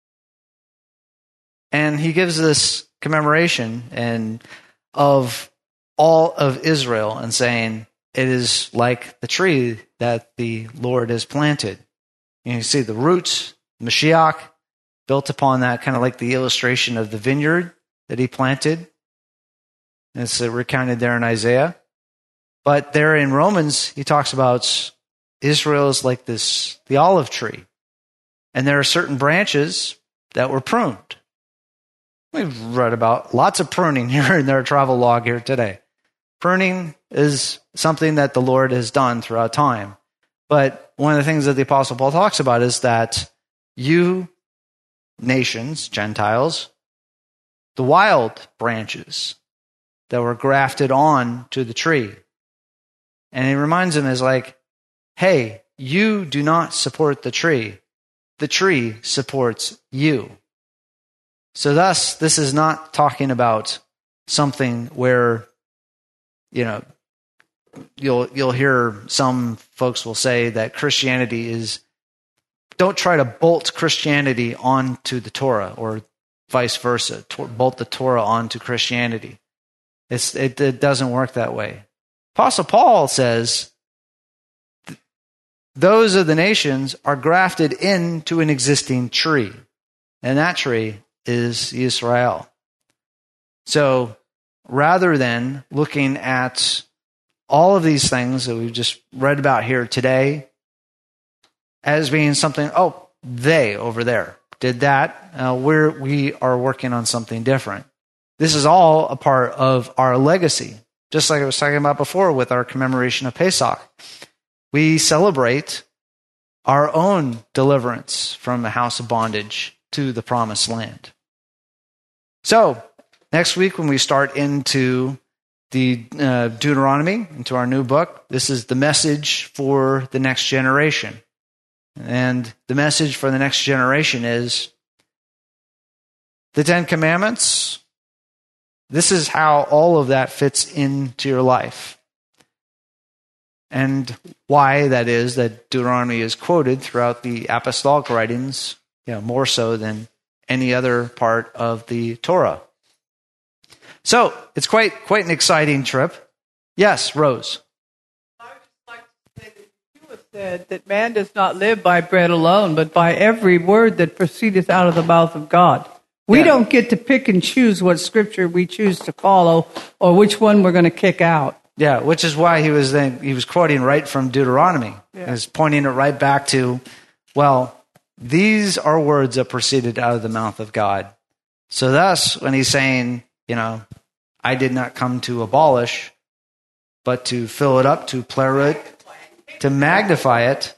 And he gives this commemoration and of all of Israel and saying, it is like the tree that the Lord has planted. You see the roots, Mashiach, built upon that, kind of like the illustration of the vineyard that he planted. It's recounted there in Isaiah. But there in Romans, he talks about Israel is like this, the olive tree. And there are certain branches that were pruned. We've read about lots of pruning here in their travel log here today. Pruning is something that the Lord has done throughout time. But one of the things that the Apostle Paul talks about is that you nations, Gentiles, the wild branches that were grafted on to the tree. And he reminds them, is like, hey, you do not support the tree. The tree supports you. So thus, this is not talking about something where, you know, you'll you'll hear some folks will say that Christianity is, don't try to bolt Christianity onto the Torah or vice versa, to, bolt the Torah onto Christianity. It's, it, it doesn't work that way. Apostle Paul says, those of the nations are grafted into an existing tree, and that tree is Israel. So rather than looking at all of these things that we've just read about here today as being something, oh, they over there did that, uh, we're, we are working on something different. This is all a part of our legacy, just like I was talking about before with our commemoration of Pesach. We celebrate our own deliverance from the house of bondage to the promised land. So, next week when we start into the uh, Deuteronomy, into our new book, this is the message for the next generation. And the message for the next generation is the Ten Commandments. This is how all of that fits into your life. And why that is that Deuteronomy is quoted throughout the apostolic writings, you know, more so than any other part of the Torah. So it's quite quite an exciting trip. Yes, Rose. I would just like to say that you have said that man does not live by bread alone, but by every word that proceedeth out of the mouth of God. We yeah. don't get to pick and choose what scripture we choose to follow or which one we're going to kick out. Yeah, which is why he was then he was quoting right from Deuteronomy. Yeah. He was pointing it right back to, well, these are words that proceeded out of the mouth of God. So thus, when he's saying, you know, I did not come to abolish, but to fill it up, to plure it, to magnify it,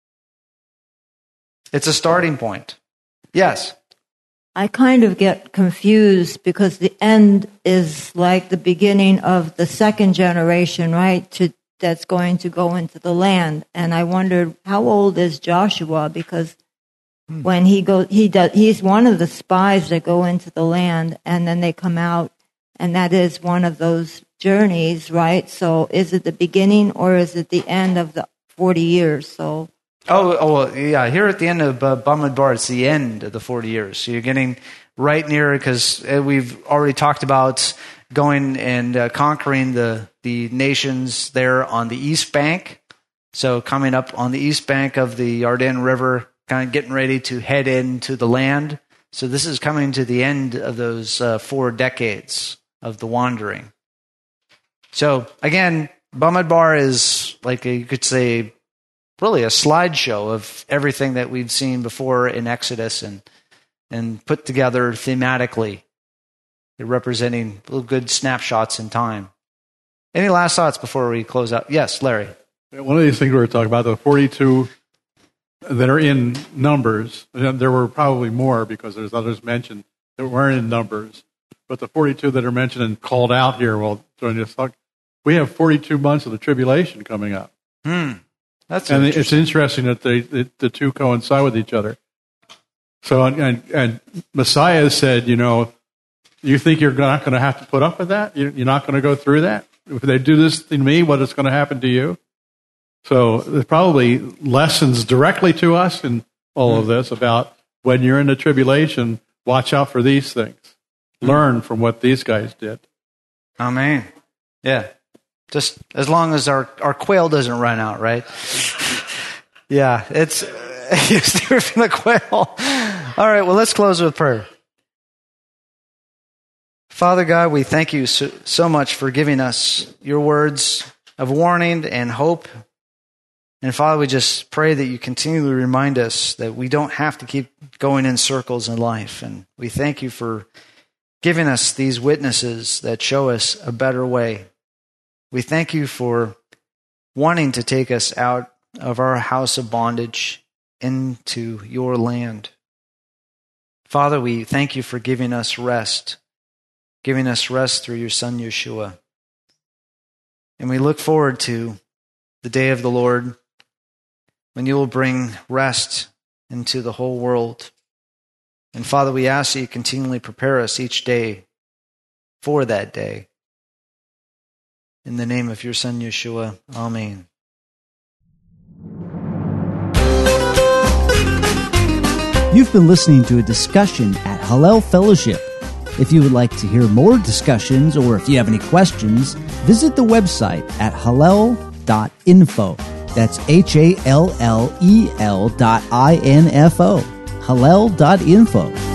it's a starting point. Yes. I kind of get confused because the end is like the beginning of the second generation, right? To, that's going to go into the land. And I wondered, how old is Joshua? Because hmm. when he goes, he does, he's one of the spies that go into the land and then they come out. And that is one of those journeys, right? So is it the beginning or is it the end of the forty years? So. Oh, oh well, yeah. Here at the end of uh, Bamidbar, it's the end of the forty years. So you're getting right near, because we've already talked about going and uh, conquering the, the nations there on the east bank. So coming up on the east bank of the Yarden River, kind of getting ready to head into the land. So this is coming to the end of those uh, four decades of the wandering. So again, Bamidbar is like a, you could say, really a slideshow of everything that we've seen before in Exodus and and put together thematically. They're representing little good snapshots in time. Any last thoughts before we close out? Yes, Larry. One of these things we were talking about, the forty-two that are in Numbers, there were probably more because there's others mentioned that weren't in Numbers, but the forty-two that are mentioned and called out here, well, during this talk, we have forty-two months of the tribulation coming up. Hmm. That's and interesting. It's interesting that they, the, the two coincide with each other. So, and, and Messiah said, you know, you think you're not going to have to put up with that? You're not going to go through that? If they do this to me, what is going to happen to you? So there's probably lessons directly to us in all of this about when you're in the tribulation, watch out for these things. Learn from what these guys did. Amen. Yeah. Just as long as our, our quail doesn't run out, right? Yeah, it's steer from the quail. All right, well, let's close with prayer. Father God, we thank you so, so much for giving us your words of warning and hope. And Father, we just pray that you continually remind us that we don't have to keep going in circles in life. And we thank you for giving us these witnesses that show us a better way. We thank you for wanting to take us out of our house of bondage into your land. Father, we thank you for giving us rest, giving us rest through your Son, Yeshua. And we look forward to the day of the Lord when you will bring rest into the whole world. And Father, we ask that you continually prepare us each day for that day. In the name of your Son, Yeshua, Amen. You've been listening to a discussion at Hallel Fellowship. If you would like to hear more discussions or if you have any questions, visit the website at hallel dot info. That's H A L L E L dot I N F O. hallel dot info.